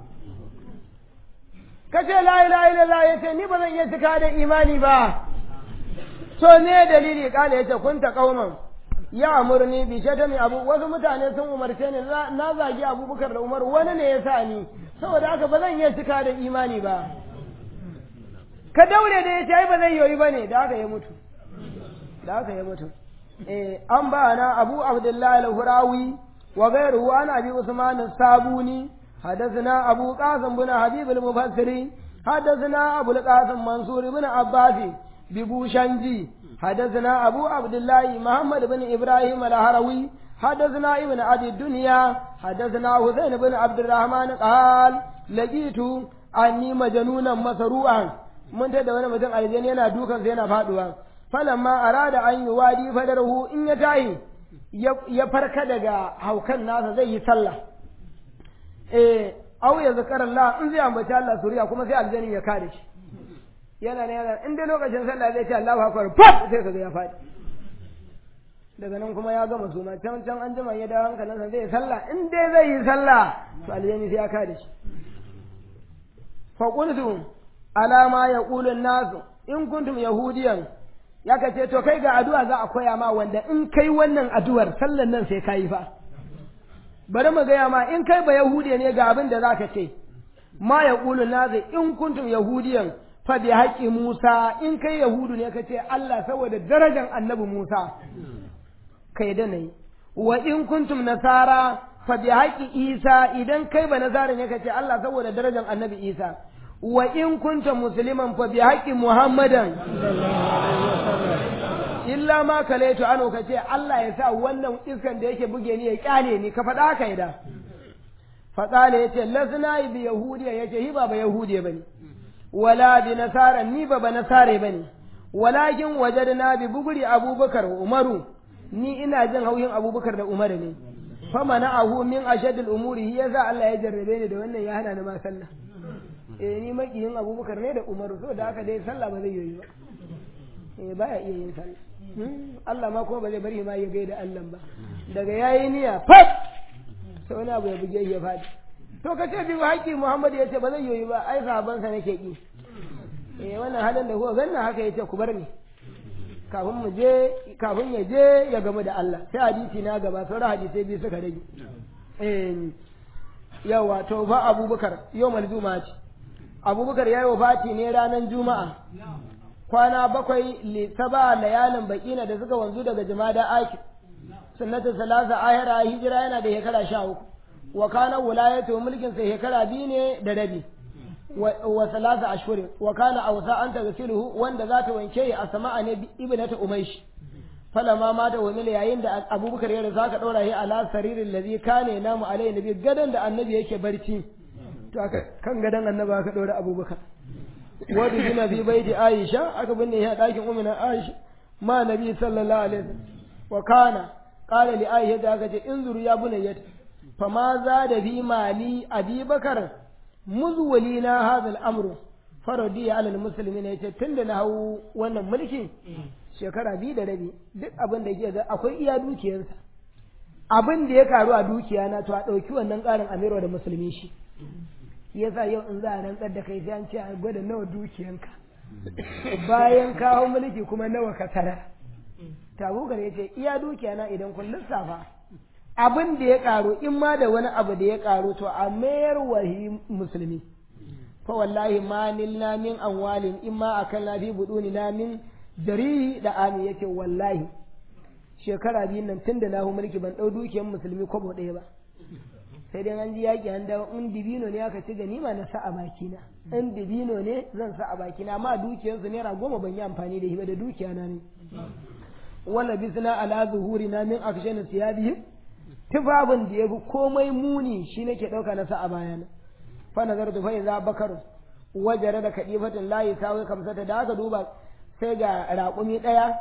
kace la ilaha illa allah yace ni ba zan iya cika da imani ba to ne dalili qala yace kunta qauman ya amurni bi shatami abu wasu mutane sun umarce ni na zagi Abubakar da Umar wani ne ya sa ni saboda haka ba zan iya cika da imani ba ka daure da ya ce ai ba zai yoyi bane da haka ya mutu da haka ya mutu eh an ba na Abu Abdullah al-Hurawi wa ghayruhu an Abi Usman as-Sabuni حدثنا أبو قاسم بن حبيب المفسري حدثنا أبو القاسم منصور بن عباس ببوشنجي حدثنا أبو عبد الله محمد بن إبراهيم الهروي حدثنا ابن أبي الدنيا حدثنا حسين بن عبد الرحمن قال لقيت أني مجنونا مسروعا من تدون مثل الجنين دوكا زينا فادوا فلما أراد أن يوادي فدره إن يتعي يفرك دقا هوكا الناس زي صلى eh au ya zakara Allah in zai ambaci Allah suriya kuma sai aljani ya kare shi yana ne yana in dai lokacin sallah zai ce Allahu akbar fat sai kaga ya fadi daga nan kuma ya gama suma can can an jima ya dawo hankalinsa zai sallah in dai zai yi sallah to aljani sai ya kare shi fa qultu ala ma yaqulu an-nas in kuntum yahudiyan ya kace to kai ga addu'a za a koya ma wanda in kai wannan addu'ar sallan nan sai kai fa bari mu gaya ma in kai ba yahudiya ne ga abin da za ka ce ma ya ƙulu nazi in kuntum yahudiyan fa bi haƙi Musa in kai yahudu ne ka ce Allah saboda darajar annabi Musa kai da nayi wa in kuntum nasara fa bi haƙi Isa idan kai ba nasara ne ka ce Allah saboda darajar annabi Isa wa in kuntum musliman fa bi haƙi Muhammadan illa ma kalaitu ano ka ce Allah ya sa wannan iskan da yake buge ni ya kyale ni ka faɗa ka da faɗale ya ce lasna bi yahudiya ya ce hi ba ba yahudiya bane wala bi nasara ni ba ba nasare bane walakin wajadna bi buguri abubakar wa umaru ni ina jin hauyin abubakar da umaru ne fama na'ahu min ashadil umuri yasa Allah ya jarrabe ni da wannan ya hana ni ma sallah eh ni makiyin abubakar ne da umaru so da haka dai sallah ba zai yi ba eh baya iya yin sallah Allah ma kuma ba zai bari ma ya gaida Allah ba daga yayi niyya fat sai wani abu ya buge ya fadi to kace bi haƙi Muhammad yace ba zai yoyi ba ai sahaban sa nake ki eh wannan halin da kuka ganna haka yace ku bar ni kafin mu je kafin ya je ya gamu da Allah sai hadisi na gaba sauran hadisi biyu suka rage eh yawa to fa Abubakar yawmal juma'a ce Abubakar yayi wafati ne ranar juma'a kwana bakwai li saba layalin bakina da suka wanzu daga jama'a aki sunnatu salasa ahira hijira yana da shekara sha uku wa kana wilayatu mulkin sa shekara biyu ne da rabi wa salasa ashhurin wa kana awsa an tagsiluhu wanda za ta wanke a sama'a ne ibnatu umaysh falama mata wa mil yayin da abubakar ya rasa ka daura shi ala saririn ladhi kana namu alai nabi gadan da annabi yake barci to kan gadan annabi aka daura abubakar wadda gina fi baiti Aisha aka binne ya ɗakin umina Aisha ma nabi sallallahu alaihi wasallam wa kana qala li Aisha da aka ce in zuru ya bunayyat fa ma za da fi mali Abi Bakar muzwalina hadha al-amru faradi ala al-muslimin yace tunda na hau wannan mulki shekara biyu da rabi duk abin da yake da akwai iya dukiyarsa abin da ya karu a dukiya na to a dauki wannan karin amiro da musulmi shi yasa yau in za a rantsar da kai sai an ce a gwada nawa dukiyanka bayan kawo mulki kuma nawa ka tara tabukar ya ce iya dukiya na idan kun lissafa abin da ya karu in ma da wani abu da ya karu to a mayar wahi musulmi fa wallahi ma nilna min amwalin in ma akan lafi buduni na min jarihi da ami yake wallahi shekara biyun nan tun da na mulki ban dau dukiyan musulmi kwabo ɗaya ba sai dai an ji yaƙi an dawo in dibino ne aka ci ganima na sa a bakina in dibino ne zan sa a bakina amma dukiyarsu naira goma ban yi amfani da shi ba da dukiya na ne wala bisna ala zuhurina min akshan siyabihim tufafin da yafi komai muni shi nake dauka na sa a bayana fa nazartu fa iza bakaru wajara da kadifatin layi sawai kamsata da aka duba sai ga raƙumi ɗaya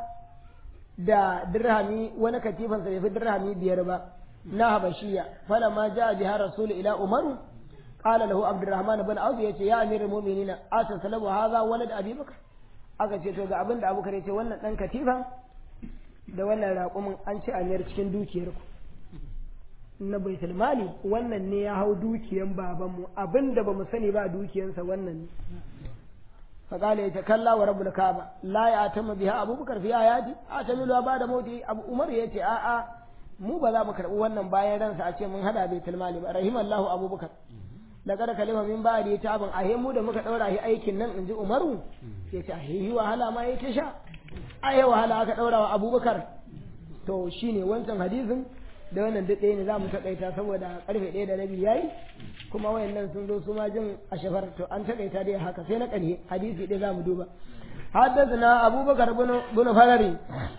da dirhami wani katifansa bai fi dirhami biyar ba na habashiya falamma jaa biha rasul ila umaru qala lahu abdurrahman ibn auf yace ya amirul mu'minin ata salamu hadha walad abi bakr aka ce to ga abin da abubakar yace wannan dan katifa da wannan raƙumin an ci amir cikin dukiyar ku na baitul mali wannan ne ya hau dukiyan babanmu abinda bamu sani ba dukiyansa wannan ne فقال يتكلى ورب الكعبة لا يأتم بها أبو بكر في آياتي أتملوا بعد موتي أبو عمر يتي آآ mu ba za mu karɓi wannan bayan ransa a ce mun hada baitul mali ba rahimallahu abubakar laqad kalima min ba'di tabun ahe mu da muka daura shi aikin nan inji Umaru sai ce ahe yi wahala ma yake sha ahe wahala aka daura wa Abubakar to shine wancan hadisin da wannan duk ɗaya ne za mu taƙaita saboda ƙarfe ɗaya da rabi yayi kuma wayannan sun zo su ma jin a shafar to an taƙaita dai haka sai na ƙarshe hadisi ɗaya za mu duba حدثنا أبو بكر بن بن فرري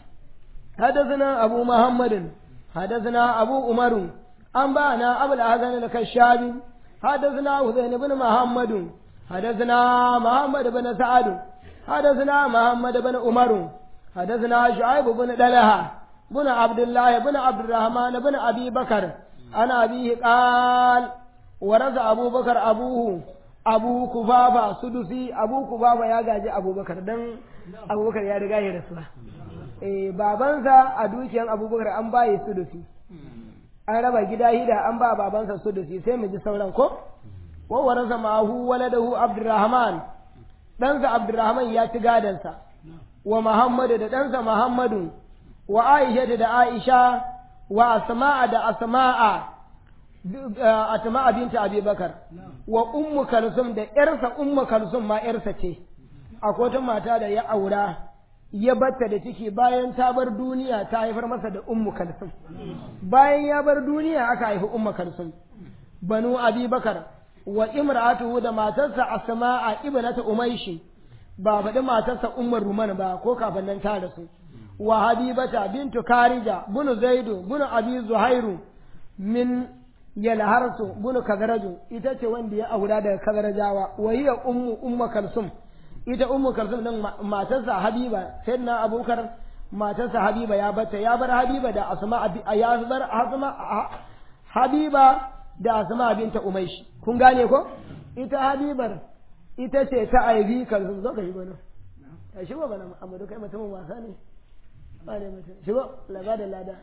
حدثنا أبو محمد حدثنا أبو عمر أنبأنا أبو الحسن الكشابي حدثنا حسين بن محمد حدثنا محمد بن سعد حدثنا محمد بن عمر حدثنا شعيب بن دلها بن عبد الله بن عبد الرحمن بن أبي بكر أنا أبيه قال ورث أبو بكر أبوه أبو كفافة سدسي أبو كفافة يا جاجي أبو بكر دن أبو بكر يا رجاي رسول eh babansa a dukiyan Abu Bakar an baye sudusi an raba gida hida an ba babansa sudusi sai mu ji sauran ko wa warasa mahu waladahu Abdurrahman ɗansa Abdurrahman ya ci gadansa wa Muhammadu da ɗansa Muhammadu wa Aisha da Aisha wa Asma'a da Asma'a Asma'a binta Abi Bakar wa Ummu Kalsum da ƴarsa Ummu Kalsum ma ƴarsa ce akwai wata mata da ya aura ya batta da ciki bayan ta bar duniya ta haifar masa da Ummu Kalsum bayan ya bar duniya aka haifi Ummu Kalsum banu Abi Bakar wa imra'atuhu da matarsa Asma'a ibnatu Umayshi ba faɗi matarsa Ummar Ruman ba ko kafin nan ta rasu wa Habibata bintu Karija bunu Zaidu bunu Abi Zuhairu min Yalharsu bunu Kagaraju ita ce wanda ya aura daga Kagarajawa wa hiya ummu Ummu Kalsum ita Ummu Kalsum din matarsa Habiba sayyidina Abubakar matarsa Habiba ya bata ya bar Habiba da Asma ya bar Asma Habiba da Asma binta Umayshi kun gane ko ita Habibar ita ce ta aibi Kalsum zo ka yi bana ta shigo bana amma kai mutumin wasa ne ba ne mutum shigo laba da lada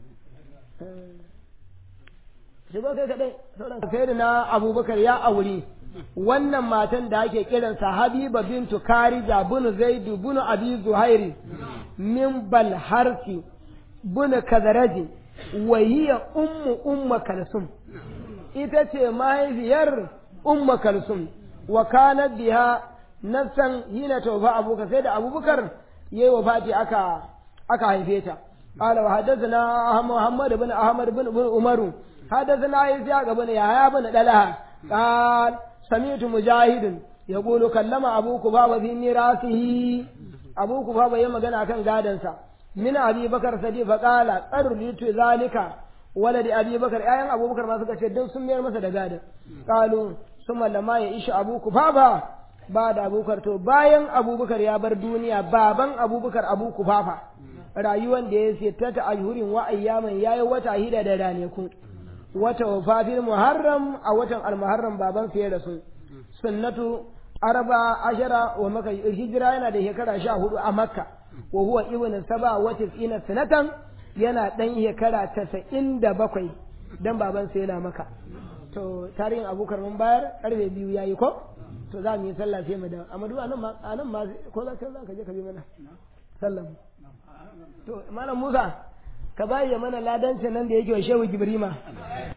shigo kai kadai sauran sayyidina Abubakar ya aure wannan matan da ake kiransa Habiba bintu Karija bin Zaid bin Abi Zuhairi min Balharsi bin Kazaraji wa hiya ummu Ummu Kalsum ita ce mahaifiyar Ummu Kalsum wa kanat biha nafsan hina tawfa Abubakar sai da Abubakar yayi wafati aka aka haife ta qala wa hadathana Muhammad bin Ahmad bin Umaru hadathana Isa ga bin Yahya bin Dalaha qala سمعت مجاهد يقول كلم أبو كبابة في ميراثه أبو كبابة يوم جنا كان قادنسا من أبي بكر صديق فقال أردت ذلك ولد أبي بكر أيام أبو بكر ما سكت شدوا سمير مسد قادن قالوا ثم لما يعيش أبو كبابة بعد أبو بكر تو باين أبو بكر يا بردونيا بابن أبو بكر أبو كبابة rayuwan da ya sittata ajhurin wa ayyaman yayi wata hida da raneku wata wafafin muharram a watan al-muharram baban sai da su sunnatu arba ashara wa maka hijira yana da shekara sha hudu a makka wa huwa ibn saba wa tis'ina sanatan yana dan shekara tasa'in da bakwai dan baban sai yana maka to tarihin abubakar mun bayar karfe biyu yayi ko to za mu yi sallah sai mu da amma duk anan ma anan ma ko za ka ka je ka bi mana sallah to malam Musa ka bayyana mana ladanci nan da yake wa Shehu Gibrima